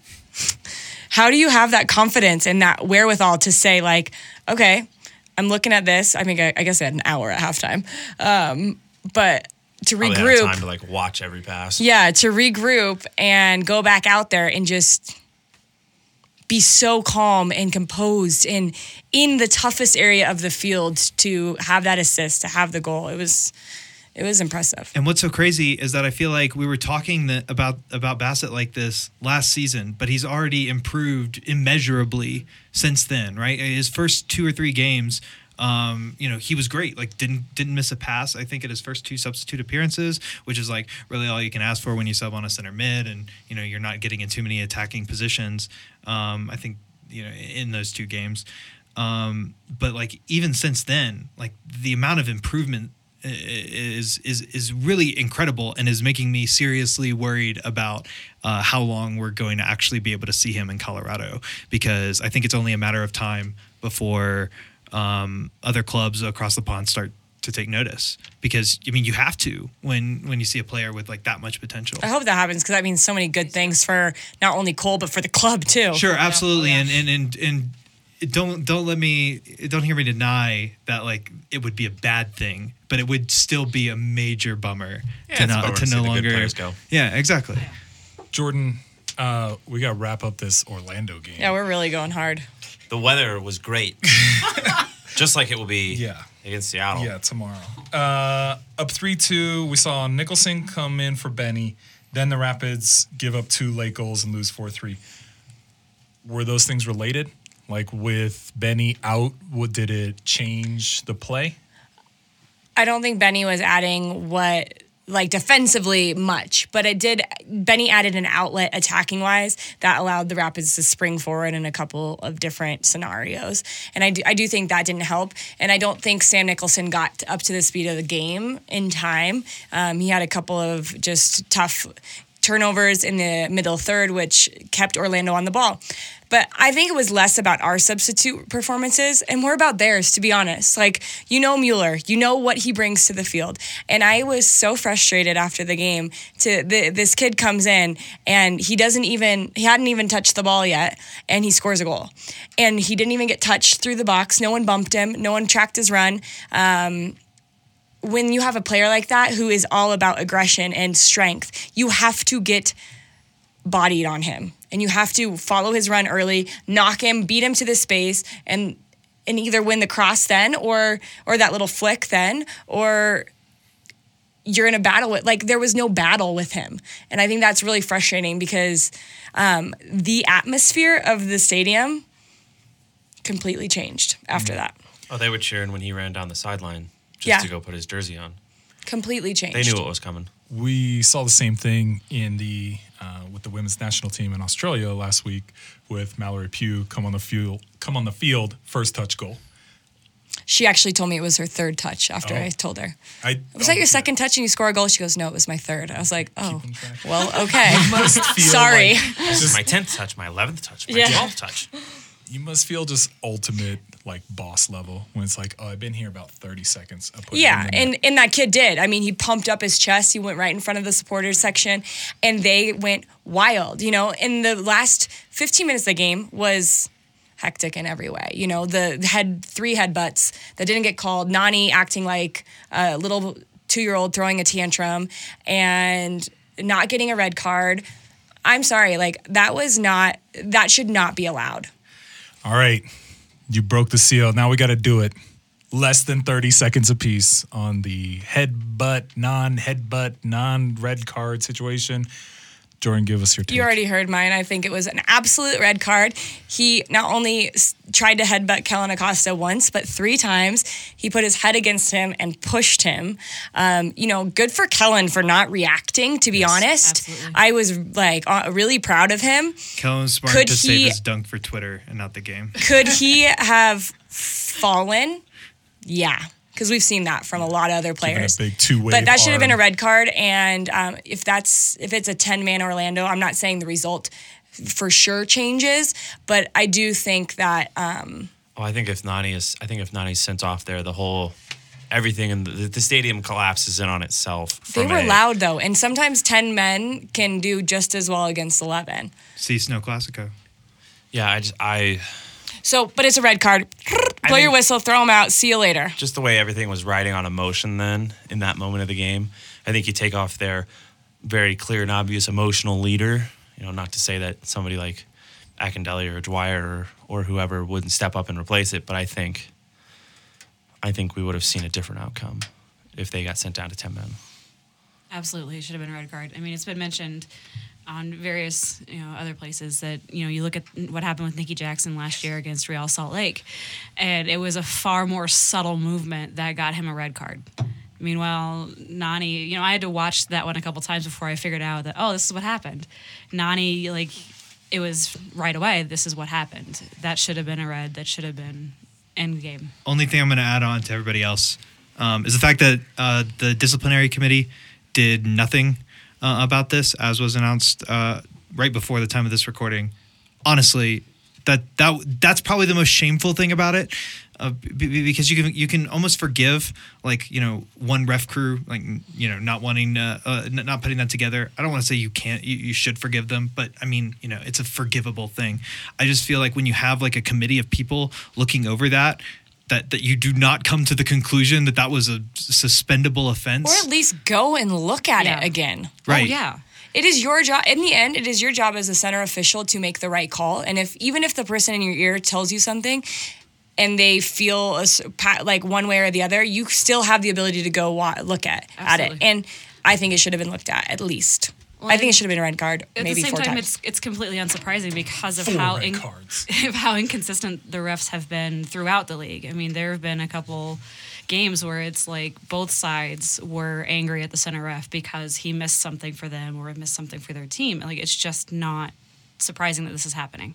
How do you have that confidence and that wherewithal to say like, okay, I'm looking at this. I think I, I guess I had an hour at halftime. Um, but to Probably had regroup. time to like watch every pass. Yeah, to regroup and go back out there and just be so calm and composed and in the toughest area of the field to have that assist, to have the goal. It was it was impressive. And what's so crazy is that I feel like we were talking that about about Bassett like this last season, but he's already improved immeasurably since then, right? His first two or three games, um, you know, he was great. Like didn't didn't miss a pass, I think, at his first two substitute appearances, which is like really all you can ask for when you sub on a center mid and, you know, you're not getting in too many attacking positions. Um, I think, you know, in those two games. Um, but like even since then, like the amount of improvement is is is really incredible and is making me seriously worried about uh, how long we're going to actually be able to see him in Colorado, because I think it's only a matter of time before um, other clubs across the pond start to take notice, because I mean you have to when when you see a player with like that much potential. I hope that happens because that means so many good things for not only Cole but for the club too. Sure, absolutely, and and and and don't don't let me don't hear me deny that like it would be a bad thing, but it would still be a major bummer Yeah, to it's a not bummer to to see no the good longer. players go. Yeah, exactly. Jordan, uh, we got to wrap up this Orlando game. Yeah, we're really going hard. The weather was great. Just like it will be Yeah. against Seattle. Yeah, tomorrow. Uh, up three two, we saw Nicholson come in for Benny. Then the Rapids give up two late goals and lose four three. Were those things related? Like with Benny out, what did it change the play? I don't think Benny was adding what, like defensively much, but it did. Benny added an outlet attacking wise that allowed the Rapids to spring forward in a couple of different scenarios. And I do, I do think that didn't help. And I don't think Sam Nicholson got up to the speed of the game in time. Um, he had a couple of just tough turnovers in the middle third, which kept Orlando on the ball. But I think it was less about our substitute performances and more about theirs, to be honest. Like, you know Mueller, you know what he brings to the field. And I was so frustrated after the game. To the, this kid comes in and he doesn't even, he hadn't even touched the ball yet, and he scores a goal. And he didn't even get touched through the box. No one bumped him. No one tracked his run. Um, when you have a player like that who is all about aggression and strength, you have to get bodied on him. And you have to follow his run early, knock him, beat him to the space, and and either win the cross then or or that little flick then, or you're in a battle with, like, there was no battle with him. And I think that's really frustrating because um, the atmosphere of the stadium completely changed after that. Oh, they were cheering when he ran down the sideline just Yeah. to go put his jersey on. Completely changed. They knew what was coming. We saw the same thing in the uh, with the women's national team in Australia last week with Mallory Pugh come on the field, come on the field, first touch goal. She actually told me it was her third touch after Oh. I told her. I, Was that oh, your second touch and you score a goal? She goes, no, it was my third. I was like, oh, Keeping track. well, okay. Must feel Sorry. like- This is my tenth touch, my eleventh touch, my Yeah. twelfth touch. You must feel just ultimate like boss level when it's like, oh, I've been here about thirty seconds. I put it Yeah, in the and, net. and that kid did. I mean, he pumped up his chest. He went right in front of the supporters section, and they went wild. You know, in the last fifteen minutes of the game was hectic in every way. You know, the had three headbutts that didn't get called. Nani acting like a little two-year-old throwing a tantrum and not getting a red card. I'm sorry, like that was not, that should not be allowed. All right, you broke the seal. Now we got to do it. Less than thirty seconds apiece on the headbutt, non-headbutt, non-red card situation. Jordan, give us your take. You already heard mine. I think it was an absolute red card. He not only s- tried to headbutt Kellen Acosta once, but three times. He put his head against him and pushed him. Um, you know, good for Kellen for not reacting, to be honest. absolutely. I was like uh, really proud of him. Kellen was smart Could to he- save his dunk for Twitter and not the game. Could he have fallen? Yeah, because we've seen that from a lot of other Giving players. a big two-way But that should have been a arm. red card. And um, if that's if it's a ten-man Orlando, I'm not saying the result for sure changes, but I do think that um, Oh, I think if Nani is, I think if Nani's sent off there, the whole, everything in the, the stadium collapses in on itself. they from were a- loud though, and sometimes ten men can do just as well against eleven. See Snow Classico. Yeah, I just, I, So, but it's a red card. Blow your think- whistle, throw them out. See you later. just the way everything was riding on emotion then in that moment of the game. I think you take off their very clear and obvious emotional leader. You know, not to say that somebody like Akindelli or Dwyer or, or whoever wouldn't step up and replace it, but I think I think we would have seen a different outcome if they got sent down to ten men. Absolutely, it should have been a red card. I mean, it's been mentioned on various, you know, other places that, you know, you look at what happened with Nikki Jackson last year against Real Salt Lake, and it was a far more subtle movement that got him a red card. Meanwhile, Nani, you know, I had to watch that one a couple times before I figured out that, oh, this is what happened. Nani, like, it was right away, this is what happened. That should have been a red. That should have been end game. Only thing I'm going to add on to everybody else um, is the fact that uh, the disciplinary committee did nothing uh, about this, as was announced uh, right before the time of this recording. Honestly, that that that's probably the most shameful thing about it, uh, b- b- because you can you can almost forgive, like, you know, one ref crew, like, you know, not wanting uh, uh, n- not putting that together. I don't want to say you can't, you, you should forgive them, but I mean, you know, it's a forgivable thing. I just feel like when you have like a committee of people looking over that, that that you do not come to the conclusion that that was a suspendable offense. Or at least go and look at Yeah. it again. Right. Oh, yeah. It is your job. In the end, it is your job as a center official to make the right call. And if even if the person in your ear tells you something, and they feel a s- pa- like one way or the other, you still have the ability to go wa- look at, at it. Absolutely. And I think it should have been looked at at least. Well, I think it and should have been a red card, At maybe the same four time, times. it's it's completely unsurprising because of Four how red in- cards. of how inconsistent the refs have been throughout the league. I mean, there have been a couple games where it's like both sides were angry at the center ref because he missed something for them or missed something for their team. Like, it's just not surprising that this is happening.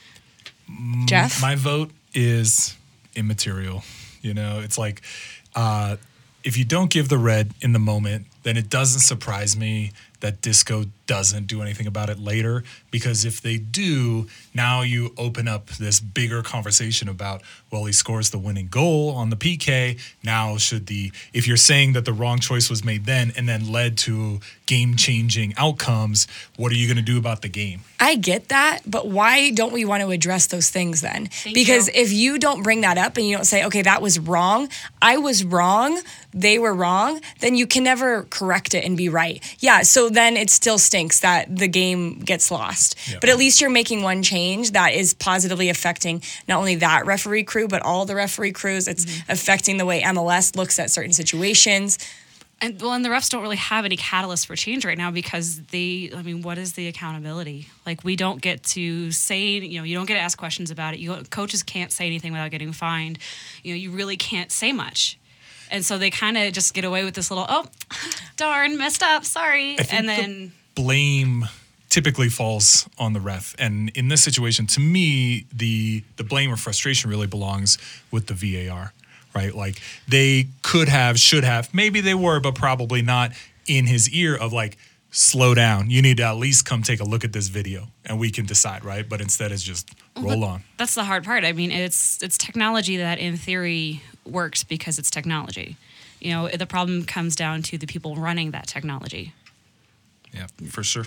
Jeff? My vote is immaterial. You know, it's like uh, if you don't give the red in the moment, then it doesn't surprise me that Disco doesn't do anything about it later. Because if they do, now you open up this bigger conversation about, well, he scores the winning goal on the P K. Now should the, if you're saying that the wrong choice was made then and then led to game-changing outcomes, what are you going to do about the game? I get that, but why don't we want to address those things then? Thank because you. if you don't bring that up and you don't say, okay, that was wrong, I was wrong, they were wrong, then you can never correct it and be right. Yeah, so then it still stinks that the game gets lost. Yeah. But at least you're making one change that is positively affecting not only that referee crew, but all the referee crews. It's Mm-hmm. affecting the way M L S looks at certain situations. And well, and the refs don't really have any catalyst for change right now because they, I mean, what is the accountability? Like, we don't get to say, you know, you don't get to ask questions about it. You coaches can't say anything without getting fined. You know, you really can't say much. And so they kind of just get away with this little, oh, darn, messed up, sorry. I think And the then blame typically falls on the ref, and in this situation, to me, the the blame or frustration really belongs with the V A R, right? Like, they could have, should have, maybe they were, but probably not in his ear of like, slow down. You need to at least come take a look at this video, and we can decide, right? But instead, it's just roll But on. That's the hard part. I mean, it's it's technology that in theory works because it's technology. You know, the problem comes down to the people running that technology. Yeah, for sure.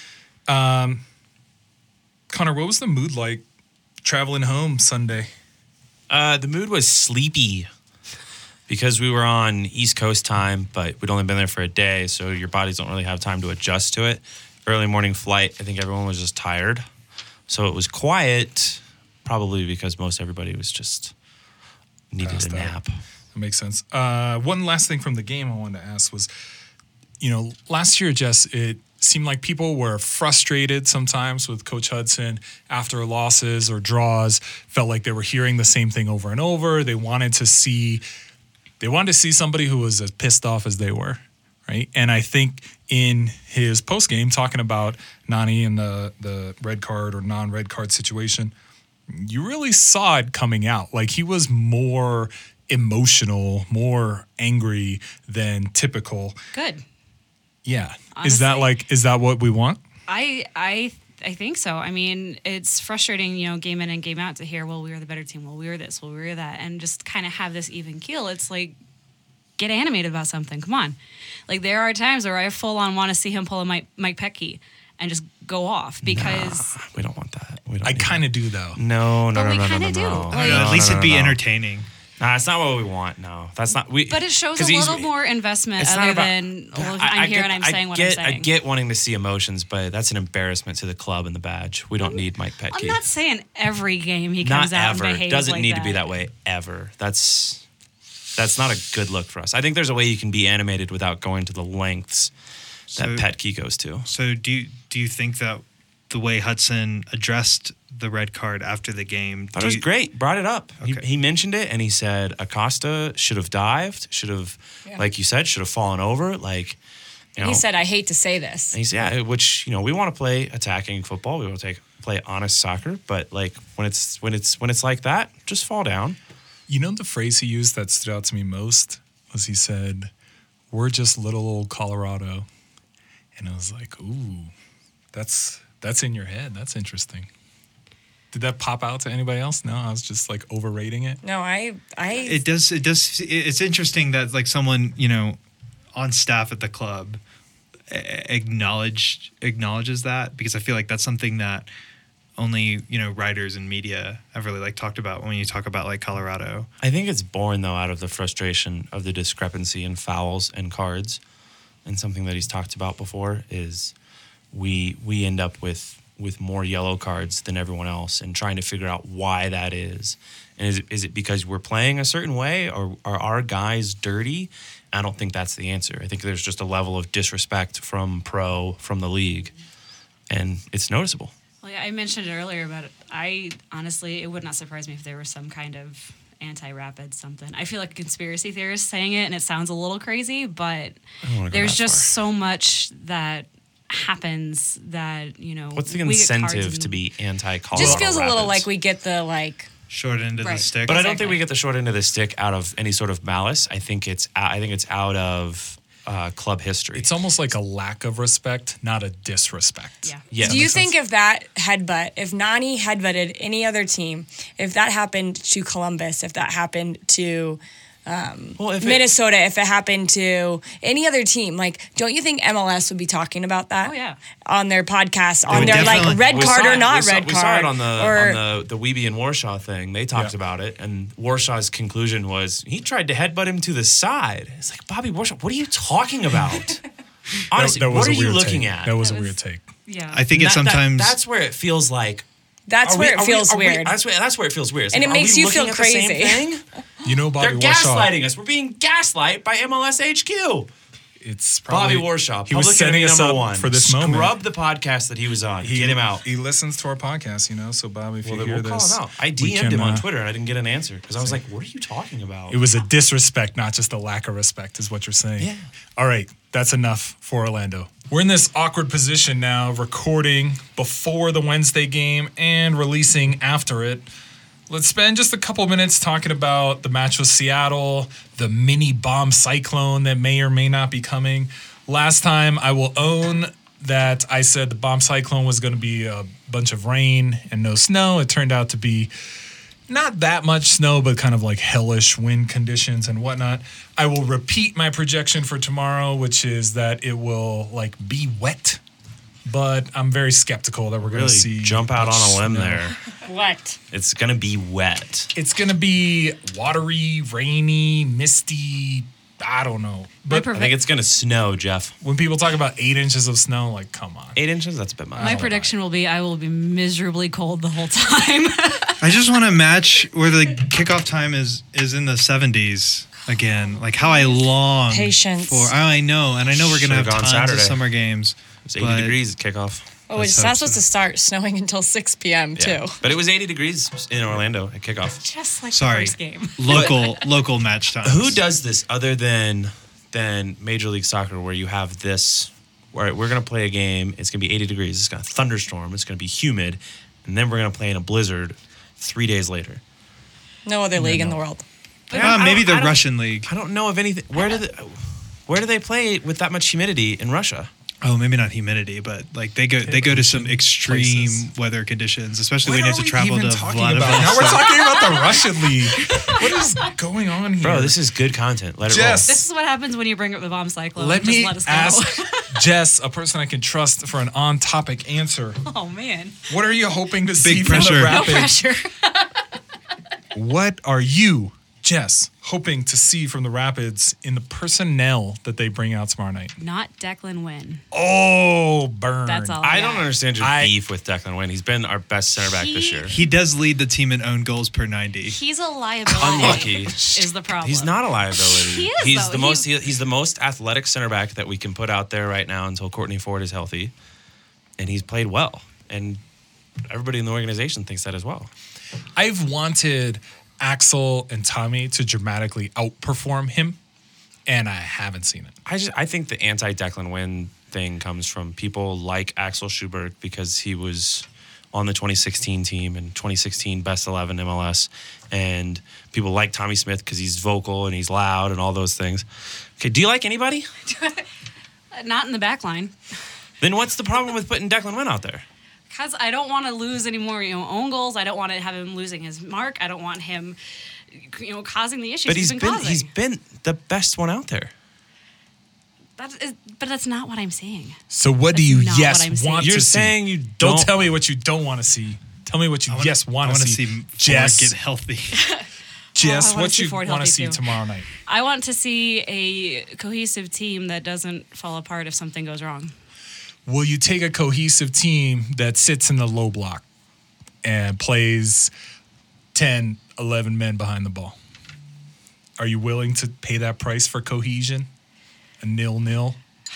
Um, Connor, what was the mood like traveling home Sunday? Uh, the mood was sleepy because we were on East Coast time, but we'd only been there for a day, so your bodies don't really have time to adjust to it. Early morning flight, I think everyone was just tired. So it was quiet, probably because most everybody was just needed Passed a out. nap. That makes sense. Uh, one last thing from the game I wanted to ask was, you know, last year, Jess, it seemed like people were frustrated sometimes with Coach Hudson after losses or draws, felt like they were hearing the same thing over and over. They wanted to see, they wanted to see somebody who was as pissed off as they were, right? And I think in his postgame, talking about Nani and the, the red card or non-red card situation, you really saw it coming out. Like, he was more emotional, more angry than typical. Good. Yeah. Is that Honestly. like, is that what we want? I I I think so. I mean, it's frustrating, you know, game in and game out to hear, well, we were the better team, well, we were this, well, we were that, and just kind of have this even keel. It's like, get animated about something. Come on. Like, there are times where I full on want to see him pull a Mike, Mike Petke and just go off because Nah, we don't want that. We don't I need kind of do, though. that. No, no, But no, we no, no, kinda no, do. no. Like- No, at no, least no, it'd be no, no. entertaining. Nah, it's not what we want. No, that's not. We. but it shows 'cause a he's- little more investment it's other not about- than, well, I- I'm I here get- and I'm I saying what get, I'm saying. I get wanting to see emotions, but that's an embarrassment to the club and the badge. We don't need Mike Petke. I'm not saying every game he Not comes out ever. and behaves Doesn't like need that. to be that way ever. That's that's not a good look for us. I think there's a way you can be animated without going to the lengths that So- Petke goes to. So do you, do you think that the way Hudson addressed the red card after the game, Thought do it was you- great. Brought it up. Okay. He, he mentioned it and he said Acosta should have dived, should have, Yeah. like you said, should have fallen over. Like, you know, He said, I hate to say this. and he's yeah, which you know we want to play attacking football. We want to take play honest soccer, but like when it's when it's when it's like that, just fall down. You know, the phrase he used that stood out to me most was he said, "We're just little old Colorado," and I was like, "Ooh, that's that's in your head. That's interesting." Did that pop out to anybody else? No, I was just like overrating it. No, I, I, It does. It does. It's interesting that like someone you know on staff at the club a- acknowledged acknowledges that, because I feel like that's something that only you know writers and media have really like talked about when you talk about like Colorado. I think it's born though out of the frustration of the discrepancy in fouls and cards, and something that he's talked about before is we we end up with with more yellow cards than everyone else, and trying to figure out why that is. And is it, is it because we're playing a certain way, or are our guys dirty? I don't think that's the answer. I think there's just a level of disrespect from pro, from the league, and it's noticeable. Well, yeah, I mentioned it earlier, but I honestly, it would not surprise me if there was some kind of anti-Rapid something. I feel like a conspiracy theorist saying it, and it sounds a little crazy, but there's just far. so much that happens that, you know. What's the we get cards incentive and- to be anti-Colorado Just feels a little Rapids? like we get the like. Short end of the Right. stick. But I don't Exactly. think we get the short end of the stick out of any sort of malice. I think it's I think it's out of uh, club history. It's almost like a lack of respect, not a disrespect. Yeah. Yeah. Do you makes think sense. if that headbutt, if Nani headbutted any other team, if that happened to Columbus, if that happened to um, Well, if it- Minnesota, if it happened to any other team, like, don't you think M L S would be talking about that? Oh, yeah. On their podcast, on would their like definitely. red We card saw or it- not we saw, red we card? saw it on the or, on the the Weeby and Warshaw thing. They talked Yeah. about it, and Warshaw's conclusion was he tried to headbutt him to the side. It's like, Bobby Warshaw, what are you talking about? Honestly, That- that was what a are you weird looking take. at? That was a That weird was- take. Yeah. I think it That- that- sometimes. that's where it feels like. that's are where we- it are we- feels are we- weird. that's, where, that's where it feels weird. It's And like, it are makes we you looking feel at the same crazy. thing? You know, Bobby They're Warshaw. gaslighting us. We're being gaslight by M L S H Q. It's probably Bobby Warshaw, He was public setting enemy us number up one for this Scrub moment. the podcast that he was on. He, Get him out. He listens to our podcast, you know. So Bobby, if Well, you then hear we'll call this, him out. I we D M'd can, him on uh, Twitter and I didn't get an answer because I was like, "What are you talking about?" It was a disrespect, not just a lack of respect, is what you're saying. Yeah. All right, that's enough for Orlando. We're in this awkward position now, recording before the Wednesday game and releasing after it. Let's spend just a couple minutes talking about the match with Seattle, the mini bomb cyclone that may or may not be coming. Last time, I will own that I said the bomb cyclone was going to be a bunch of rain and no snow. It turned out to be not that much snow, but kind of like hellish wind conditions and whatnot. I will repeat my projection for tomorrow, which is that it will like be wet, but I'm very skeptical that we're going really to see jump out much on a limb snow. there. What? It's gonna be wet. It's going to be watery, rainy, misty. I don't know. But My I think it's gonna snow, Jeff. when people talk about eight inches of snow, like, come on. Eight inches? That's a bit much. My prediction will be I will be miserably cold the whole time. I just want a match where the kickoff time is is in the seventies again. Like how I long Patience. for. I know, and I know we're gonna have Should've gone tons Saturday. of summer games. It's eighty but- degrees at kickoff. Oh, Let's it's hope not supposed so. to start snowing until six p.m. Yeah. too. But it was eighty degrees in Orlando at kickoff. Just like Sorry, the first game. local local match times. Who does this other than than Major League Soccer, where you have this? Where we're gonna play a game. It's gonna be eighty degrees. It's gonna thunderstorm. It's gonna be humid, and then we're gonna play in a blizzard three days later. No other league in the world. Uh, I maybe don't- the I don't- Russian league. I don't know of anything. Where do they, where do they play with that much humidity in Russia? Oh, maybe not humidity, but like they go they go to some extreme places. weather conditions, especially when What you are have to we travel even to talking about? Vladivostok. Now we're talking about the Russian league. What is going on here? Bro, this is good content. Let it Jess. This is what happens when you bring up the bomb cyclone. Let Just me let us know. ask Jess, a person I can trust, for an on-topic answer. Oh man, What are you hoping to see from pressure. the No no Rapids? pressure. What are you, Jess, hoping to see from the Rapids in the personnel that they bring out tomorrow night? Not Declan Wynn. Oh, burn. That's all. I don't understand your I- beef with Declan Wynn. He's been our best center back this He- year. He does lead the team in own goals per ninety. He's a liability. Unlucky. is the problem. He's not a liability. He is, He's though. the He- most. He, he's the most athletic center back that we can put out there right now until Courtney Ford is healthy, and he's played well, and everybody in the organization thinks that as well. I've wanted Axel and Tommy to dramatically outperform him, and I haven't seen it. I just I think the anti Declan Wynn thing comes from people like Axel Schubert because he was on the twenty sixteen team and twenty sixteen best eleven M L S, and people like Tommy Smith because he's vocal and he's loud and all those things. Okay, do you like anybody? Not in the back line. Then what's the problem with putting Declan Wynn out there? Because I don't want to lose any more, you know, own goals. I don't want to have him losing his mark. I don't want him, you know, causing the issues But he's been, been causing. he's been the best one out there. That is, but that's not what I'm saying. So what do That's you not yes what I'm saying. want You're to see? saying you Don't don't- tell me what you don't want to see. Tell me what you I wanna- yes want I to wanna see. see Ford Jess, get healthy. Jess, Oh, I wanna what see you Ford want to healthy see too. tomorrow night? I want to see a cohesive team that doesn't fall apart if something goes wrong. Will you take a cohesive team that sits in the low block and plays ten, eleven men behind the ball? Are you willing to pay that price for cohesion? A nil-nil?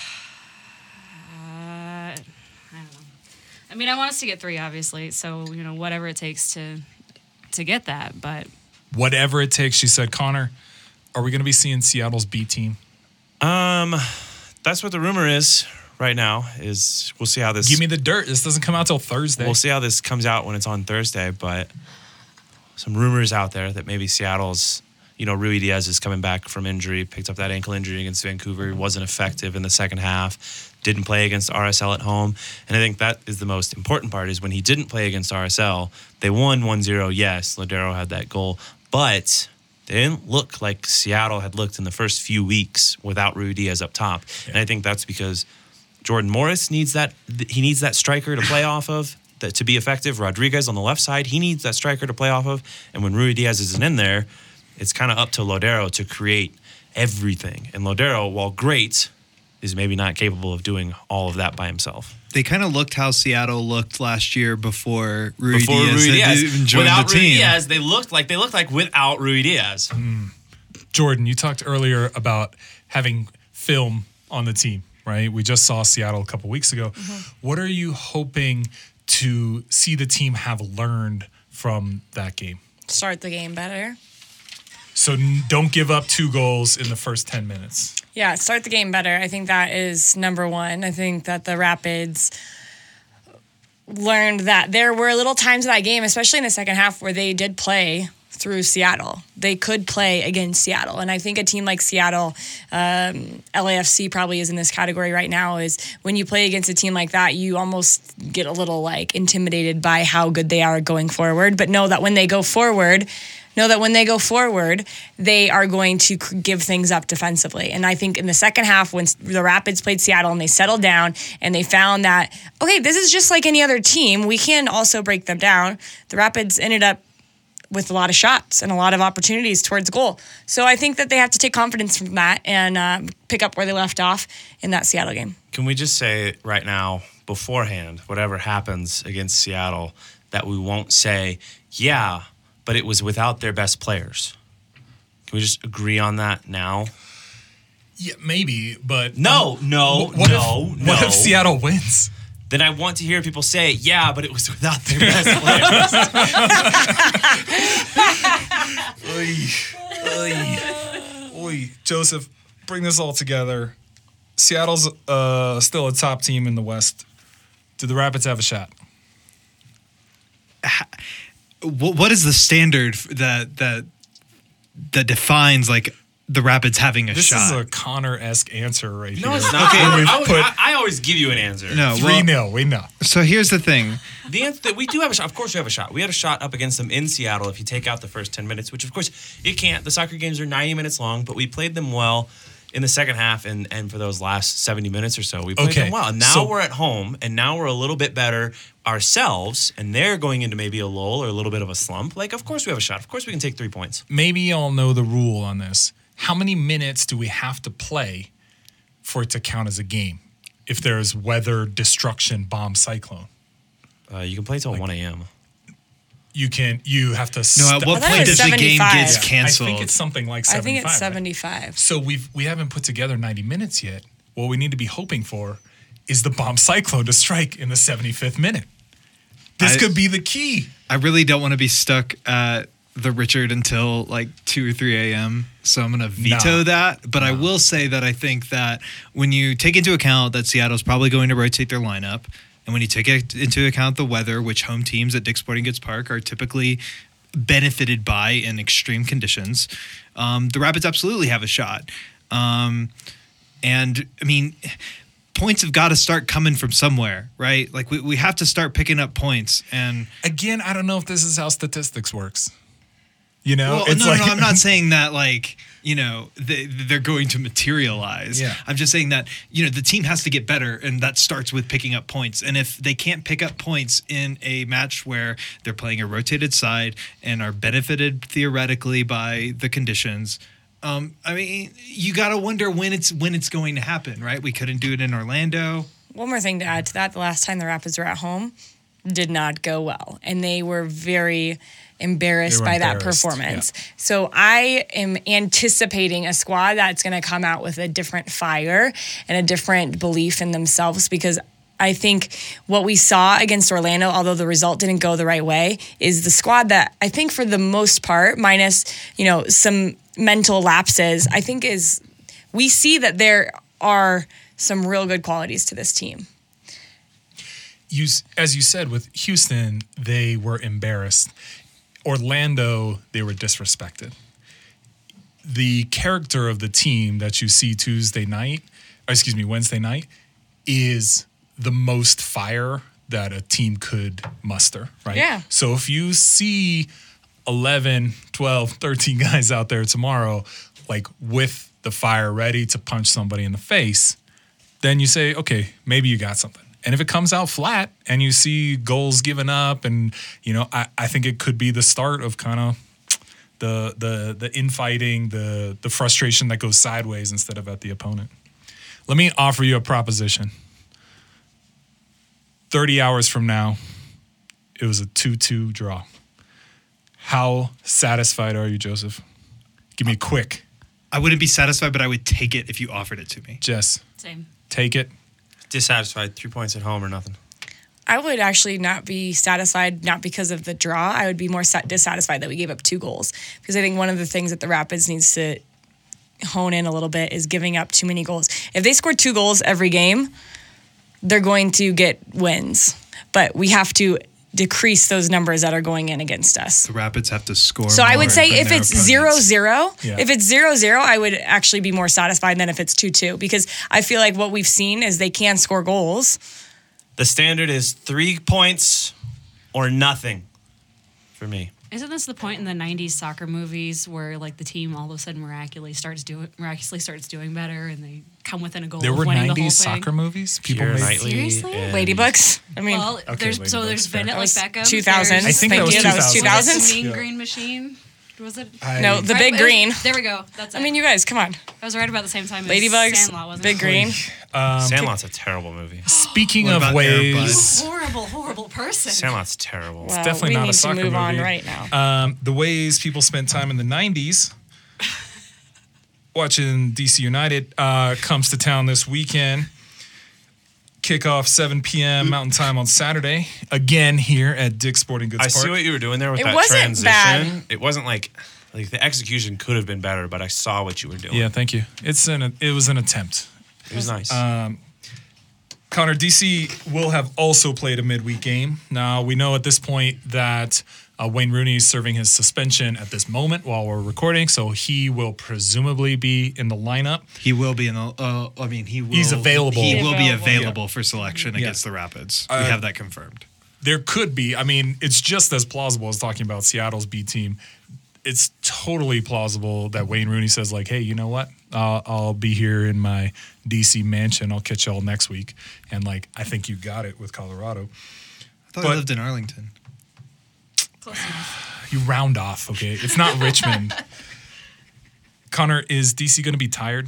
Uh, I don't know. I mean, I want us to get three, obviously. So, you know, whatever it takes to to get that. But Whatever it takes, she said. Connor, are we going to be seeing Seattle's B team? Um, that's what the rumor is right now. Is we'll see how this. Give me the dirt. This doesn't come out till Thursday. We'll see how this comes out when it's on Thursday. But some rumors out there that maybe Seattle's, you know, Rui Diaz is coming back from injury, picked up that ankle injury against Vancouver, wasn't effective in the second half, didn't play against R S L at home. And I think that is the most important part is when he didn't play against R S L, they won one zero. Yes, Lodero had that goal, but they didn't look like Seattle had looked in the first few weeks without Rui Diaz up top. Yeah. And I think that's because Jordan Morris needs that. He needs that striker to play off of that, to be effective. Rodriguez on the left side, he needs that striker to play off of. And when Rui Diaz isn't in there, it's kind of up to Lodero to create everything. And Lodero, while great, is maybe not capable of doing all of that by himself. They kind of looked how Seattle looked last year before Rui Before Diaz, Rui Diaz. even joined Without the Rui team. Diaz, they looked like they looked like without Rui Diaz. Mm. Jordan, you talked earlier about having film on the team, right? We just saw Seattle a couple weeks ago. Mm-hmm. What are you hoping to see the team have learned from that game? Start the game better. So n- don't give up two goals in the first ten minutes. Yeah, start the game better. I think that is number one. I think that the Rapids learned that there were little times in that game, especially in the second half, where they did play through Seattle. They could play against Seattle. And I think a team like Seattle, um, L A F C probably is in this category right now, is when you play against a team like that, you almost get a little like intimidated by how good they are going forward. But know that when they go forward, know that when they go forward, they are going to give things up defensively. And I think in the second half, when the Rapids played Seattle and they settled down and they found that, okay, this is just like any other team, we can also break them down. The Rapids ended up with a lot of shots and a lot of opportunities towards goal. So I think that they have to take confidence from that and uh, pick up where they left off in that Seattle game. Can we just say right now, beforehand, whatever happens against Seattle, that we won't say, yeah, but it was without their best players? Can we just agree on that now? Yeah, maybe, but No, um, no, what no, if, no. What if Seattle wins? Then I want to hear people say, yeah, but it was without their best players. Oy, oy, oy. Joseph, bring this all together. Seattle's uh, still a top team in the West. Do the Rapids have a shot? What, what is the standard that that that defines like the Rapids having a This shot? is a Connor-esque answer right here. No, it's not. Okay, I, we've I, put- I, I always give you an answer. no, three well, nil. We know. so here's the thing. The answer that we do have a shot. Of course, we have a shot. We had a shot up against them in Seattle. If you take out the first ten minutes, which of course you can't. The soccer games are ninety minutes long, but we played them well in the second half, and, and for those last seventy minutes or so, we played Okay, them well. And now so- we're at home, and now we're a little bit better ourselves, and they're going into maybe a lull or a little bit of a slump. Like, of course we have a shot. Of course we can take three points. Maybe y'all know the rule on this. How many minutes do we have to play for it to count as a game? If there's weather, destruction, bomb, cyclone, Uh, you can play till one a.m. you can. You have to. No, st- at what I thought it point was does the game seventy-five. gets Yeah, canceled? I think it's something like I seventy-five. think it's right? seventy-five. So we've we haven't put together ninety minutes yet. What we need to be hoping for is the bomb cyclone to strike in the seventy-fifth minute. This I- could be the key. I really don't want to be stuck at the Richard until like two or three a.m. So I'm going to veto Nah. that. But I will say that I think that when you take into account that Seattle's probably going to rotate their lineup, and when you take it into account the weather, which home teams at Dick's Sporting Goods Park are typically benefited by in extreme conditions, um, the Rapids absolutely have a shot. Um, and I mean, points have got to start coming from somewhere, right? Like we, we have to start picking up points. And Again, I don't know if this is how statistics works. You know, well, no, no, I'm not saying that like, you know, they, they're going to materialize. Yeah. I'm just saying that, you know, the team has to get better, and that starts with picking up points. And if they can't pick up points in a match where they're playing a rotated side and are benefited theoretically by the conditions, um, I mean, you got to wonder when it's when it's going to happen, right? We couldn't do it in Orlando. one more thing to add to that. The last time the Rapids were at home did not go well, and they were very embarrassed They were by that embarrassed, performance. yeah. So I am anticipating a squad that's going to come out with a different fire and a different belief in themselves, because I think what we saw against Orlando, although the result didn't go the right way, is the squad that I think for the most part, minus, you know, some mental lapses, I think is we see that there are some real good qualities to this team. You, as you said, with Houston, they were embarrassed. Orlando, they were disrespected. The character of the team that you see Tuesday night, or excuse me, Wednesday night, is the most fire that a team could muster, right? Yeah. So if you see eleven, twelve, thirteen guys out there tomorrow, like with the fire ready to punch somebody in the face, then you say, okay, maybe you got something. And if it comes out flat and you see goals given up, and, you know, I, I think it could be the start of kind of the the the infighting, the the frustration that goes sideways instead of at the opponent. Let me offer you a proposition. thirty hours from now, it was a two two draw. How satisfied are you, Joseph? Give me a quick. I wouldn't be satisfied, but I would take it if you offered it to me. Jess, Same. take it. Dissatisfied, three points at home or nothing. I would actually not be satisfied, not because of the draw. I would be more sat- dissatisfied that we gave up two goals, because I think one of the things that the Rapids needs to hone in a little bit is giving up too many goals. If they score two goals every game, they're going to get wins. But we have to decrease those numbers that are going in against us. The Rapids have to score. So I would more say than if their it's opponents. zero zero, Yeah. if it's zero zero, I would actually be more satisfied than if it's two two, because I feel like what we've seen is they can score goals. The standard is three points or nothing for me. Isn't this the point in the nineties soccer movies where like the team all of a sudden miraculously starts doing miraculously starts doing better and they come within a goal There of were winning nineties the whole soccer thing? movies. People Keira made. Knightley Seriously? and- Ladybooks. I mean, Well, Okay, there's so Ladybug's there's fair. been it That like was Beckham. two thousands. I think Thank that was you. That was two two thousands. thousands. The Mean Yeah. Green Machine. Was it? I- No, the Right, big it was- green. There we go. That's it. I mean, you guys, come on. I was right about the same time as Ladybugs, Sandlot, wasn't big it? green. Sandlot's a terrible movie. Speaking What of about ways, Airbus? Horrible, horrible person. Sandlot's terrible. Well, definitely we not a need soccer to move on movie. right now. um, the ways people spent time in the nineties watching D C United uh, comes to town this weekend. Kickoff seven p.m. Mountain Time on Saturday. Again here at Dick's Sporting Goods I Park. see what you were doing there with It that wasn't transition. bad. It wasn't like like the execution could have been better, but I saw what you were doing. Yeah, thank you. It's an it was an attempt. It was nice. Connor, D C will have also played a midweek game. Now, we know at this point that uh, Wayne Rooney is serving his suspension at this moment while we're recording, so he will presumably be in the lineup. He will be in the. Uh, I mean, he will. He's available. He will be Available. available for selection against the Rapids. we Uh, have that confirmed. There could be, I mean, it's just as plausible as talking about Seattle's B team. It's totally plausible that Wayne Rooney says, like, hey, you know what? Uh, I'll be here in my D C mansion. I'll catch y'all next week. And, like, I think you got it with Colorado. I thought but- he lived in Arlington. Close enough. You round off, okay? It's not Richmond. Connor, is D C going to be tired?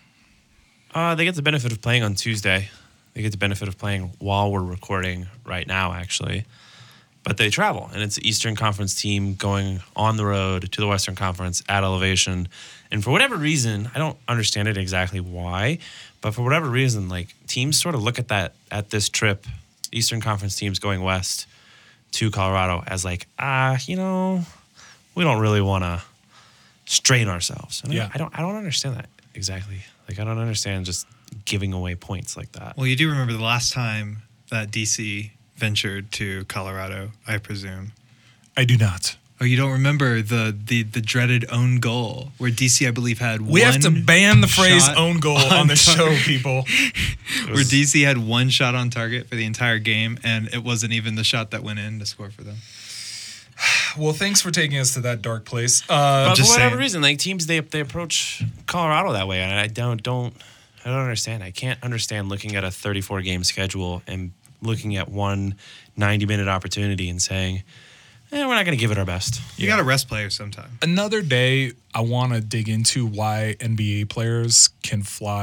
Uh, they get the benefit of playing on Tuesday. They get the benefit of playing while we're recording right now, actually. But they travel, and it's the Eastern Conference team going on the road to the Western Conference at elevation. And for whatever reason, I don't understand it exactly why, but for whatever reason, like teams sort of look at that at this trip, Eastern Conference teams going west to Colorado as like, ah, you know, we don't really want to strain ourselves. And I- Yeah. I don't, I don't understand that exactly. Like, I don't understand just giving away points like that. Well, you do remember the last time that D C ventured to Colorado, I presume. I do not. Oh, you don't remember the the the dreaded own goal where D C, I believe, had We one have to ban the phrase shot own goal on the show, target. people. Where D C had one shot on target for the entire game, and it wasn't even the shot that went in to score for them. Well, thanks for taking us to that dark place. Uh, But just for whatever saying. reason, like teams, they they approach Colorado that way, and I don't don't I don't understand. I can't understand looking at a thirty-four game schedule and looking at one ninety minute opportunity and saying, "Eh, we're not going to give it our best." You got to rest players sometime. Another day, I want to dig into why N B A players can fly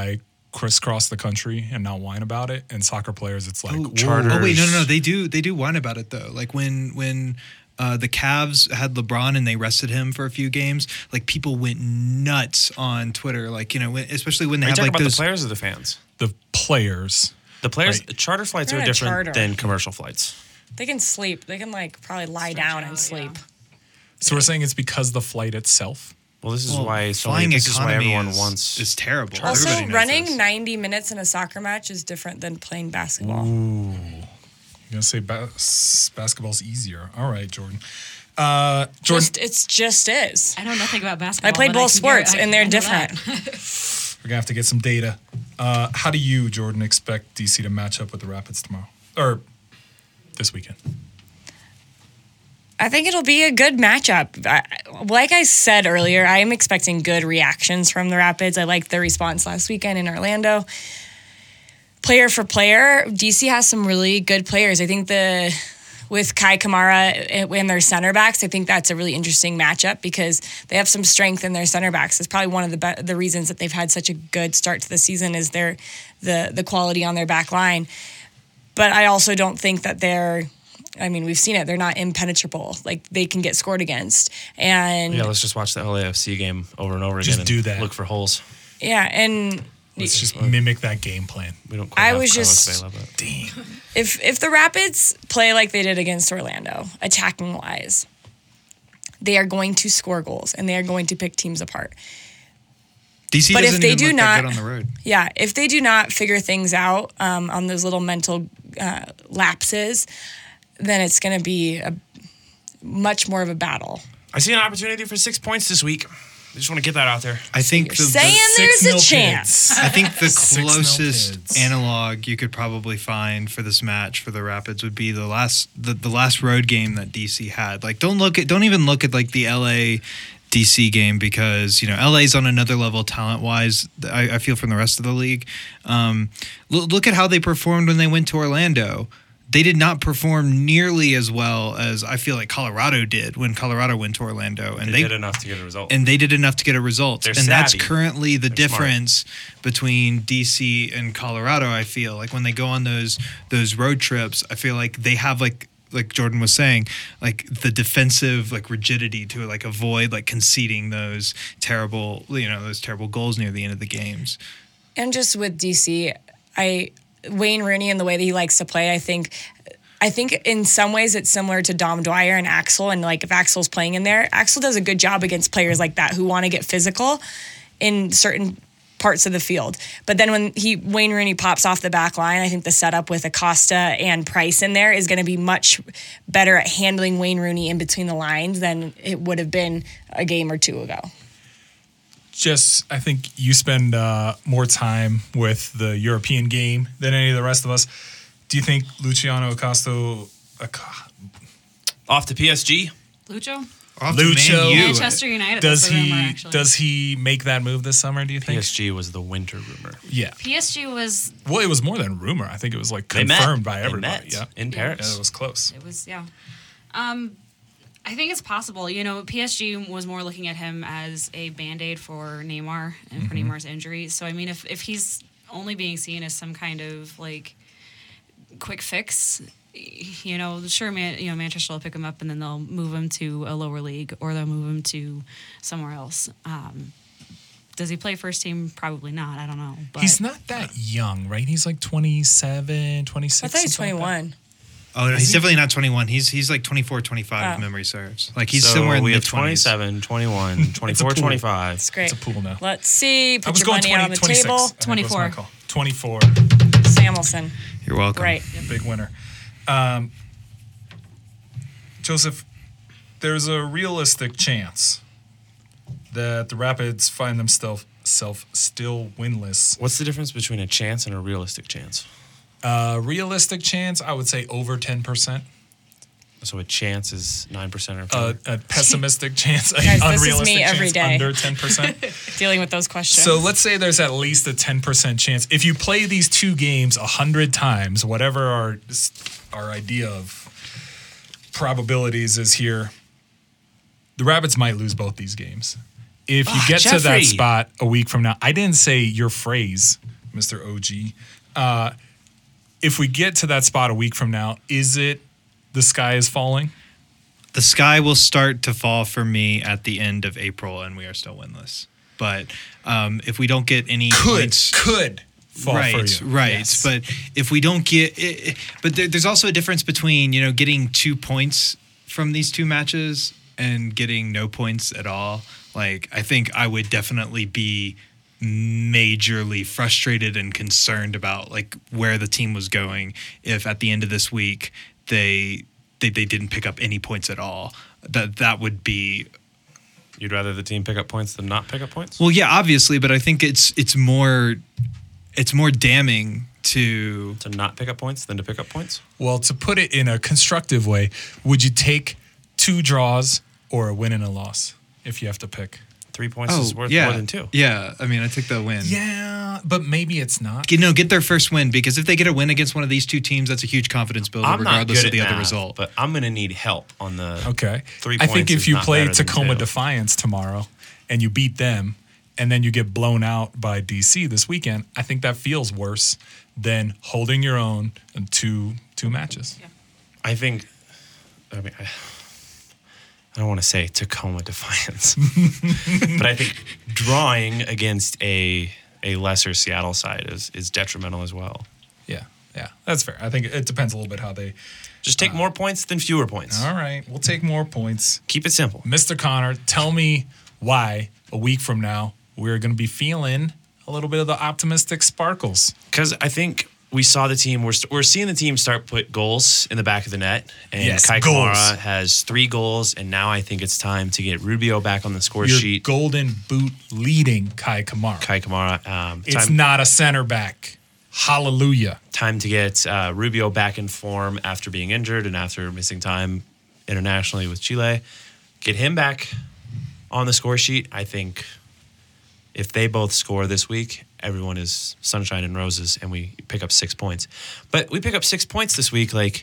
crisscross the country and not whine about it. And soccer players, it's like, Oh, whoa. charter- Oh wait, no, no, no. They do. They do whine about it though. Like when when uh, the Cavs had LeBron and they rested him for a few games. Like people went nuts on Twitter. Like you know, when, especially when they Are you have talking like about those. the players or the fans? The players. The players, Right. charter flights They're are on a different charter. than commercial flights. They can sleep. They can like probably lie Stretch down out, and sleep. yeah. So we're saying it's because the flight itself. Well, this is Well, why so flying many, this is why economy everyone is, wants. is terrible. Also, Everybody knows running this. ninety minutes in a soccer match is different than playing basketball. You're gonna say bas- basketball's easier. All right, Jordan. Uh, Jordan, Just it's just is. I know nothing about basketball. I played but both can guar- sports I- and they're I know that. different. we're gonna have to get some data. Uh, how do you, Jordan, expect D C to match up with the Rapids tomorrow or this weekend? I think it'll be a good matchup. I, like I said earlier, I am expecting good reactions from the Rapids. I liked their response last weekend in Orlando. Player for player, D C has some really good players. I think the with Kai Kamara and their center backs, I think that's a really interesting matchup because they have some strength in their center backs. It's probably one of the be- the reasons that they've had such a good start to the season is their the the quality on their back line. But I also don't think that they're I mean, we've seen it. They're not impenetrable. Like, they can get scored against. And Yeah, let's just watch the L A F C game over and over Just again. do and that. Look for holes. yeah, and Let's just mimic that game plan. We don't. Quite I have was Carlos just- Vela, but- Damn. if if the Rapids play like they did against Orlando, attacking wise, they are going to score goals and they are going to pick teams apart. D C But if doesn't they even do look not- that good on the road. Yeah, if they do not figure things out um, on those little mental uh, lapses, then it's going to be a much more of a battle. I see an opportunity for six points this week. I just want to get that out there. I think You're the, saying the there's Six a nil chance. Pids. I think the Six nil closest Pids. analog you could probably find for this match for the Rapids would be the last the, the last road game that D C had. Like don't look at don't even look at like the L A D C game because you know L A's on another level talent wise. I, I feel from the rest of the league. Um, lo- look at how they performed when they went to Orlando. They did not perform nearly as well as I feel like Colorado did when Colorado went to Orlando, and They, they did enough to get a result. and they did enough to get a result. They're and that's savvy. currently the They're smart. difference between D C and Colorado. I feel like when they go on those those road trips, I feel like they have like like Jordan was saying, like the defensive like rigidity to like avoid like conceding those terrible you know those terrible goals near the end of the games. And just with D C, I Wayne Rooney and the way that he likes to play, I think I think in some ways it's similar to Dom Dwyer and Axel. And like if Axel's playing in there, Axel does a good job against players like that who want to get physical in certain parts of the field. But then when he Wayne Rooney pops off the back line, I think the setup with Acosta and Price in there is going to be much better at handling Wayne Rooney in between the lines than it would have been a game or two ago. Just, I think you spend uh, more time with the European game than any of the rest of us. Do you think Luciano Acosta, Ac- Off to P S G. Lucho? Off to Lucho. Man U. Manchester United. does that's the he rumor, actually. does he make that move this summer? Do you P think? S G was the winter rumor. Yeah. P S G was Well, it was more than rumor. I think it was like They met. confirmed by They everybody. met Yeah. in Yeah, Paris. it was close. It was, yeah. Um, I think it's possible. You know, P S G was more looking at him as a Band-Aid for Neymar and for Neymar's injury. So, I mean, if, if he's only being seen as some kind of, like, quick fix, you know, sure, man, you know, Manchester will pick him up and then they'll move him to a lower league or they'll move him to somewhere else. Um, does he play first team? Probably not. I don't know. But He's not that young, right? He's like twenty-seven, twenty-six. I thought he was something like that. twenty-one. Oh, no, he's definitely not twenty-one. He's he's like twenty-four, twenty-five, if Oh. memory serves. Like he's so somewhere in we the have mid-twenties. twenty-seven, twenty-one, twenty-four, pool. twenty-five. It's great. It's a pool now. Let's see. I Put was your going money twenty, out on the twenty-six. table. I think was my twenty-four. call. twenty-four. Samuelson. You're welcome. Right. Big winner. Um, Joseph, there's a realistic chance that the Rapids find themselves self still winless. What's the difference between a chance and a realistic chance? Uh, realistic chance, I would say over ten percent. So a chance is nine percent or Uh, fewer. a pessimistic chance, an Guys, this is unrealistic me every chance day. under ten percent. Dealing with those questions. So let's say there's at least a ten percent chance. If you play these two games one hundred times, whatever our our idea of probabilities is here, the Rapids might lose both these games. If you Ah, get to that Jeffrey. spot a week from now, I didn't say your phrase Mister O G. Uh, if we get to that spot a week from now, is it the sky is falling? The sky will start to fall for me at the end of April, and we are still winless. But um, if we don't get any Could points, could fall right, for you. right. Yes. But if we don't get, it, but there, there's also a difference between you know getting two points from these two matches and getting no points at all. Like I think I would definitely be majorly frustrated and concerned about like where the team was going if at the end of this week they they, they didn't pick up any points at all. That that would be You'd rather the team pick up points than not pick up points? well, yeah, obviously, but I think it's it's more it's more damning to To not pick up points than to pick up points? Well, to put it in a constructive way, would you take two draws or a win and a loss if you have to pick? Three points oh is worth yeah more than two. yeah. I mean, I took the win. Yeah, but maybe it's not. You know, get their first win because if they get a win against one of these two teams, that's a huge confidence builder, I'm not regardless good of the at other math, result. but I'm going to need help on the Okay. Three I think points if is you not play better than Tacoma two. Defiance tomorrow and you beat them and then you get blown out by D C this weekend, I think that feels worse than holding your own in two two matches. I think, I mean, I, I don't want to say Tacoma Defiance, but I think drawing against a a lesser Seattle side is, is detrimental as well. Yeah, yeah, that's fair. I think it depends a little bit how they. Just take more points than fewer points. All right, we'll take more points. Keep it simple. Mister Connor, tell me why a week from now we're going to be feeling a little bit of the optimistic sparkles. Because I think we saw the team, we're, st- we're seeing the team start put goals in the back of the net. And Yes, Kai goals. Kamara has three goals, and now I think it's time to get Rubio back on the score Your sheet. golden boot leading Kai Kamara. Kai Kamara. Um, It's time, not a center back. Hallelujah. time to get uh, Rubio back in form after being injured and after missing time internationally with Chile. Get him back on the score sheet. I think if they both score this week, everyone is sunshine and roses, and we pick up six points. But we pick up six points this week, like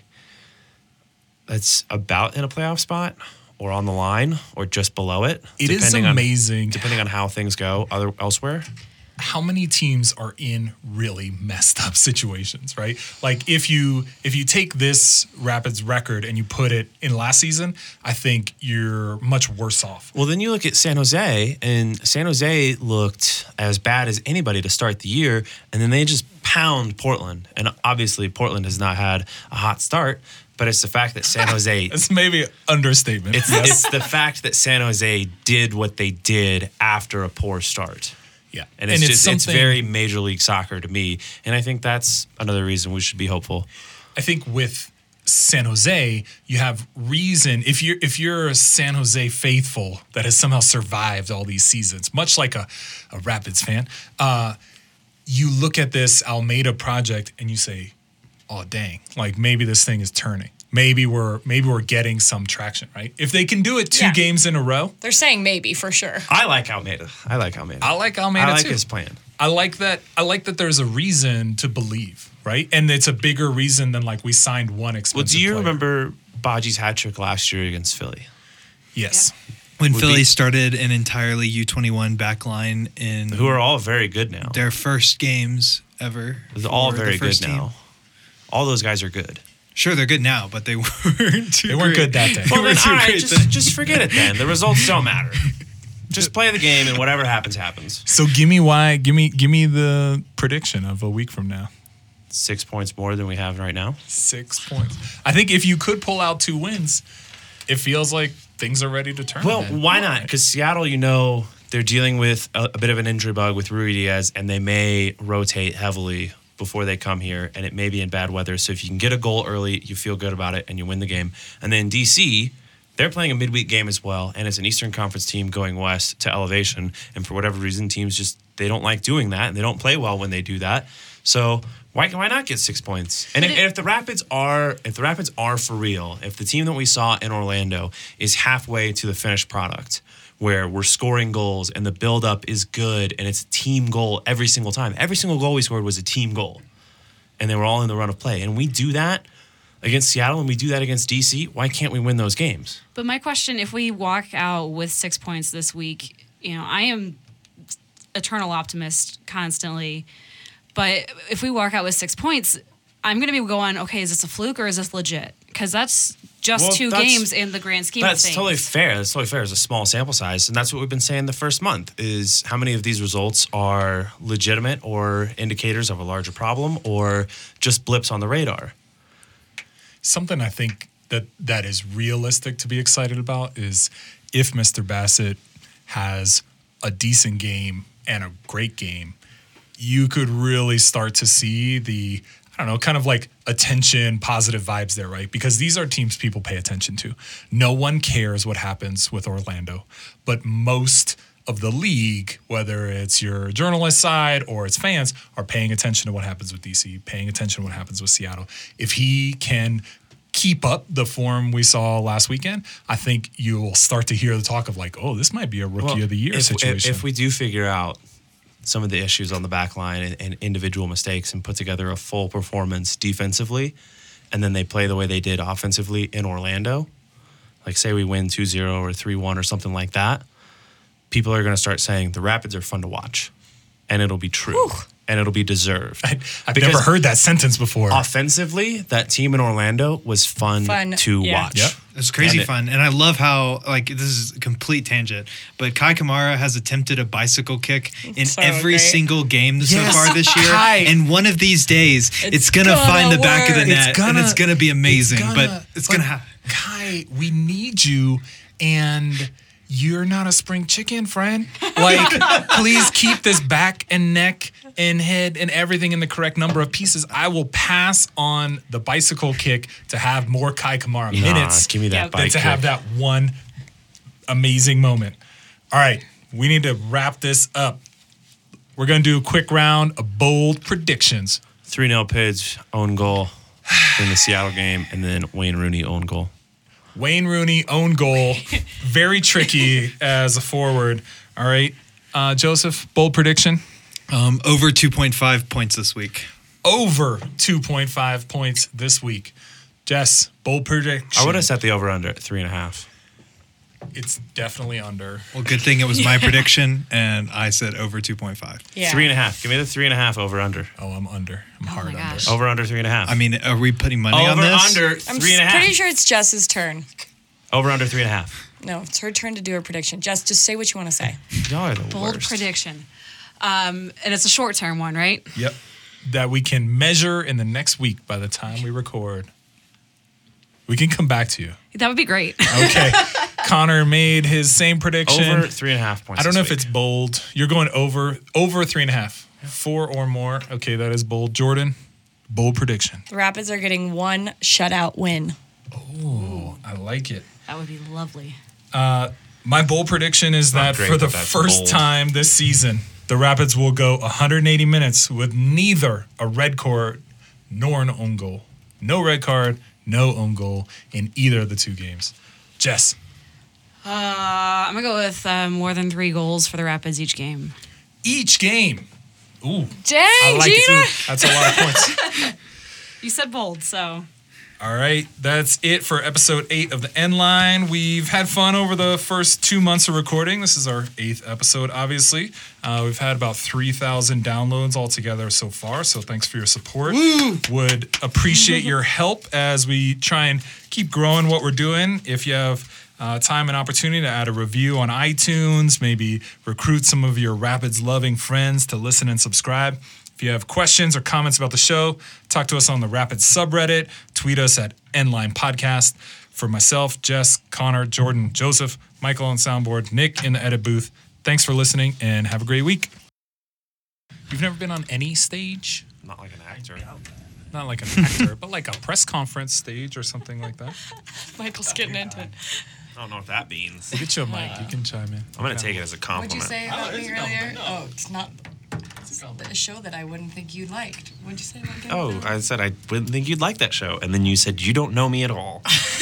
that's about in a playoff spot or on the line or just below it. It is depending on- amazing depending on how things go other elsewhere. how many teams are in really messed up situations, right? Like if you if you take this Rapids record and you put it in last season, I think you're much worse off. Well, then you look at San Jose, and San Jose looked as bad as anybody to start the year, and then they just pound Portland. And obviously, Portland has not had a hot start, but it's the fact that San Jose. It's maybe an understatement. It's, it's the fact that San Jose did what they did after a poor start. yeah, And it's just it's something- very Major League Soccer to me. And I think that's another reason we should be hopeful. I think with San Jose, you have reason if you're if you're a San Jose faithful that has somehow survived all these seasons, much like a, a Rapids fan, uh, you look at this Almeida project and you say, "Oh dang, like maybe this thing is turning. Maybe we're maybe we're getting some traction, right? If they can do it two Yeah. games in a row, They're saying maybe for sure. I like Almeida. I like Almeida. I like Almeida I like too. his plan. I like that. I like that. There's a reason to believe, right? And it's a bigger reason than like we signed one Well, expensive. do you player. remember Baji's hat trick last year against Philly? Yes. When Would Philly be- started an entirely U twenty-one backline in Who are all very good now. their first games ever. They're all for the very good first team. now. All those guys are good. Sure, they're good now, but they weren't too They weren't great. good that day. They Well, then, weren't too all right, great just, then. just forget it then. The results don't matter. Just play the game, and whatever happens, happens. So give me why. Give me give me the prediction of a week from now. Six points more than we have right now. Six points. I think if you could pull out two wins, it feels like things are ready to turn. Well, again. why not? Because Seattle, you know, they're dealing with a, a bit of an injury bug with Rui Diaz, and they may rotate heavily before they come here, and it may be in bad weather. So if you can get a goal early, you feel good about it, and you win the game. And then D C, they're playing a midweek game as well, and it's an Eastern Conference team going west to elevation. And for whatever reason, teams just they don't like doing that, and they don't play well when they do that. So why why not get six points? And if, and if the Rapids are if the Rapids are for real, if the team that we saw in Orlando is halfway to the finished product, where we're scoring goals and the buildup is good and it's a team goal every single time. Every single goal we scored was a team goal. And they were all in the run of play. And we do that against Seattle and we do that against D C. Why can't we win those games? But my question, if we walk out with six points this week, you know, I am eternal optimist constantly. But if we walk out with six points, I'm going to be going, okay, is this a fluke or is this legit? Because that's just Well, two that's- games in the grand scheme of That's things. totally fair. That's totally fair. It's a small sample size, and that's what we've been saying the first month. Is how many of these results are legitimate or indicators of a larger problem, or just blips on the radar? Something I think that that is realistic to be excited about is if Mister Bassett has a decent game and a great game, you could really start to see the, I don't know, kind of like attention, positive vibes there, right? Because these are teams people pay attention to. No one cares what happens with Orlando, but most of the league, whether it's your journalist side or its fans, are paying attention to what happens with D C, paying attention to what happens with Seattle. If he can keep up the form we saw last weekend, I think you will start to hear the talk of like, oh, this might be a rookie of the year if, situation. If we do figure out some of the issues on the back line and, and individual mistakes and put together a full performance defensively, and then they play the way they did offensively in Orlando, like say we win two zero or three one or something like that, people are going to start saying the Rapids are fun to watch. And it'll be true. Whew. And it'll be deserved. I, I've Because never heard that sentence before. Offensively, that team in Orlando was fun, Fun, to yeah. watch. Yep. It's crazy And it- fun, and I love how like this is a complete tangent, but Kai Kamara has attempted a bicycle kick in So every great. single game so Yes. far this year. Kai. And one of these days, it's, It's gonna, gonna find the back of the work. net, It's gonna- and it's gonna be amazing. It's but gonna- it's but gonna happen. Kai, we need you, and you're not a spring chicken, friend. Like, please keep this back and neck and head and everything in the correct number of pieces. I will pass on the bicycle kick to have more Kai Kamara Nah, minutes give me that Yeah. than bike to have kick. that one amazing moment. All right, we need to wrap this up. We're going to do a quick round of bold predictions. three nil Pids, own goal in the Seattle game, and then Wayne Rooney, own goal. Wayne Rooney, own goal. Very tricky as a forward. All right. Uh, Joseph, bold prediction. Um, over two point five points this week. Over two point five points this week. Jess, bold prediction. I would have set the over under at three and a half. It's definitely under. Well, good thing it was my prediction, and I said over two point five. Yeah. Three and a half. Give me the three and a half over under. Oh, I'm under. I'm hard my under. gosh. Over under three and a half. I mean, are we putting money on over this? under I'm three and a half. pretty sure it's Jess's turn. Over under three and a half. No, it's her turn to do her prediction. Jess, just say what you want to say. Y'all are the Bold worst. prediction. Um, and it's a short term one, right? Yep. That we can measure in the next week by the time we record. We can come back to you. That would be great. Okay. Connor made his same prediction. Over three and a half points. I don't know this if it's week. bold. You're going over over three and a half. Four or more. Okay, that is bold. Jordan, bold prediction. The Rapids are getting one shutout win. Oh, I like it. That would be lovely. My bold prediction is not that great, for the but that's first bold. time this season, the Rapids will go one hundred eighty minutes with neither a red card nor an own goal. No red card, no own goal in either of the two games. Jess, Uh, I'm going to go with uh, more than three goals for the Rapids each game. each game. Ooh, Dang, I like Gina! it. That's a lot of points. You said bold, so. All right, that's it for episode eight of the End Line. We've had fun over the first two months of recording. This is our eighth episode, obviously. Uh, we've had about three thousand downloads altogether so far, so thanks for your support. Would appreciate your help as we try and keep growing what we're doing. If you have uh, time and opportunity to add a review on iTunes, maybe recruit some of your Rapids-loving friends to listen and subscribe. If you have questions or comments about the show, talk to us on the Rapids subreddit. Tweet us at Endline Podcast. For myself, Jess, Connor, Jordan, Joseph, Michael on soundboard, Nick in the edit booth, thanks for listening and have a great week. You've never been on any stage? Not like an actor. Not like an actor, but like a press conference stage or something like that. Michael's getting into it. I don't know what that means. Get you a mic. You can chime in. I'm gonna take it as a compliment. What'd you say about me earlier? Oh, it's not it's a show that I wouldn't think you liked. What'd you say about Game of Oh, Thrones? I said I wouldn't think you'd like that show, and then you said you don't know me at all.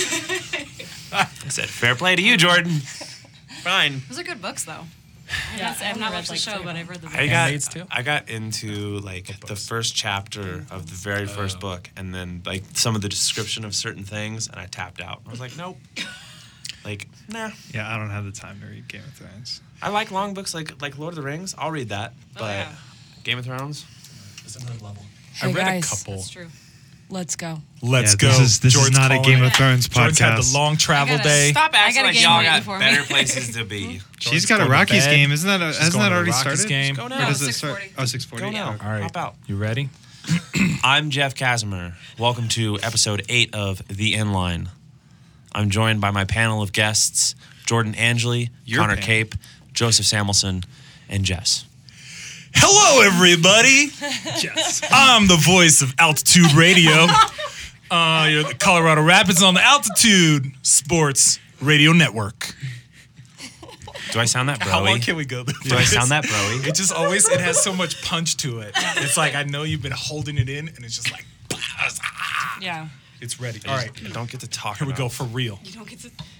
I said fair play to you, Jordan. Fine. Those are good books, though. Yeah, I have not read, watched the like, show, three of but them. I've read the book. I Handmaid's got Tale? I got into like the first chapter of the very first book, and then like some of the description of certain things, and I tapped out. I was like, nope. Like, nah. Yeah, I don't have the time to read Game of Thrones. I like long books like like Lord of the Rings. I'll read that, but yeah. Game of Thrones. It's another level. I Hey, read guys. a couple. That's true. Let's go. Let's Yeah, go. this is- this is Jordan's not a calling Game it. of Thrones Jordan's had podcast. the long travel I gotta day. Stop I acting got a like game y'all waiting got for me. better places to be. She's got a going to Rockies bed. game. Isn't that? She's Hasn't going that to the already Rockies started? game. Go Or now. does it six start? forty. Oh, six forty. Go now. All right. Hop out. You ready? I'm Jeff Kasimer. Welcome to episode eight of The Inline. I'm joined by my panel of guests, Jordan Angeli, Your Connor panel. Cape, Joseph Samuelson, and Jess. Hello, everybody. Yes. I'm the voice of Altitude Radio. Uh, you're the Colorado Rapids on the Altitude Sports Radio Network. Do I sound that broy? How long can we go? Do I sound that broy? It just always, it has so much punch to it. It's like, I know you've been holding it in, and it's just like, ah, Yeah. it's ready. All right, I don't get to talk here we about go it. for real. You don't get to.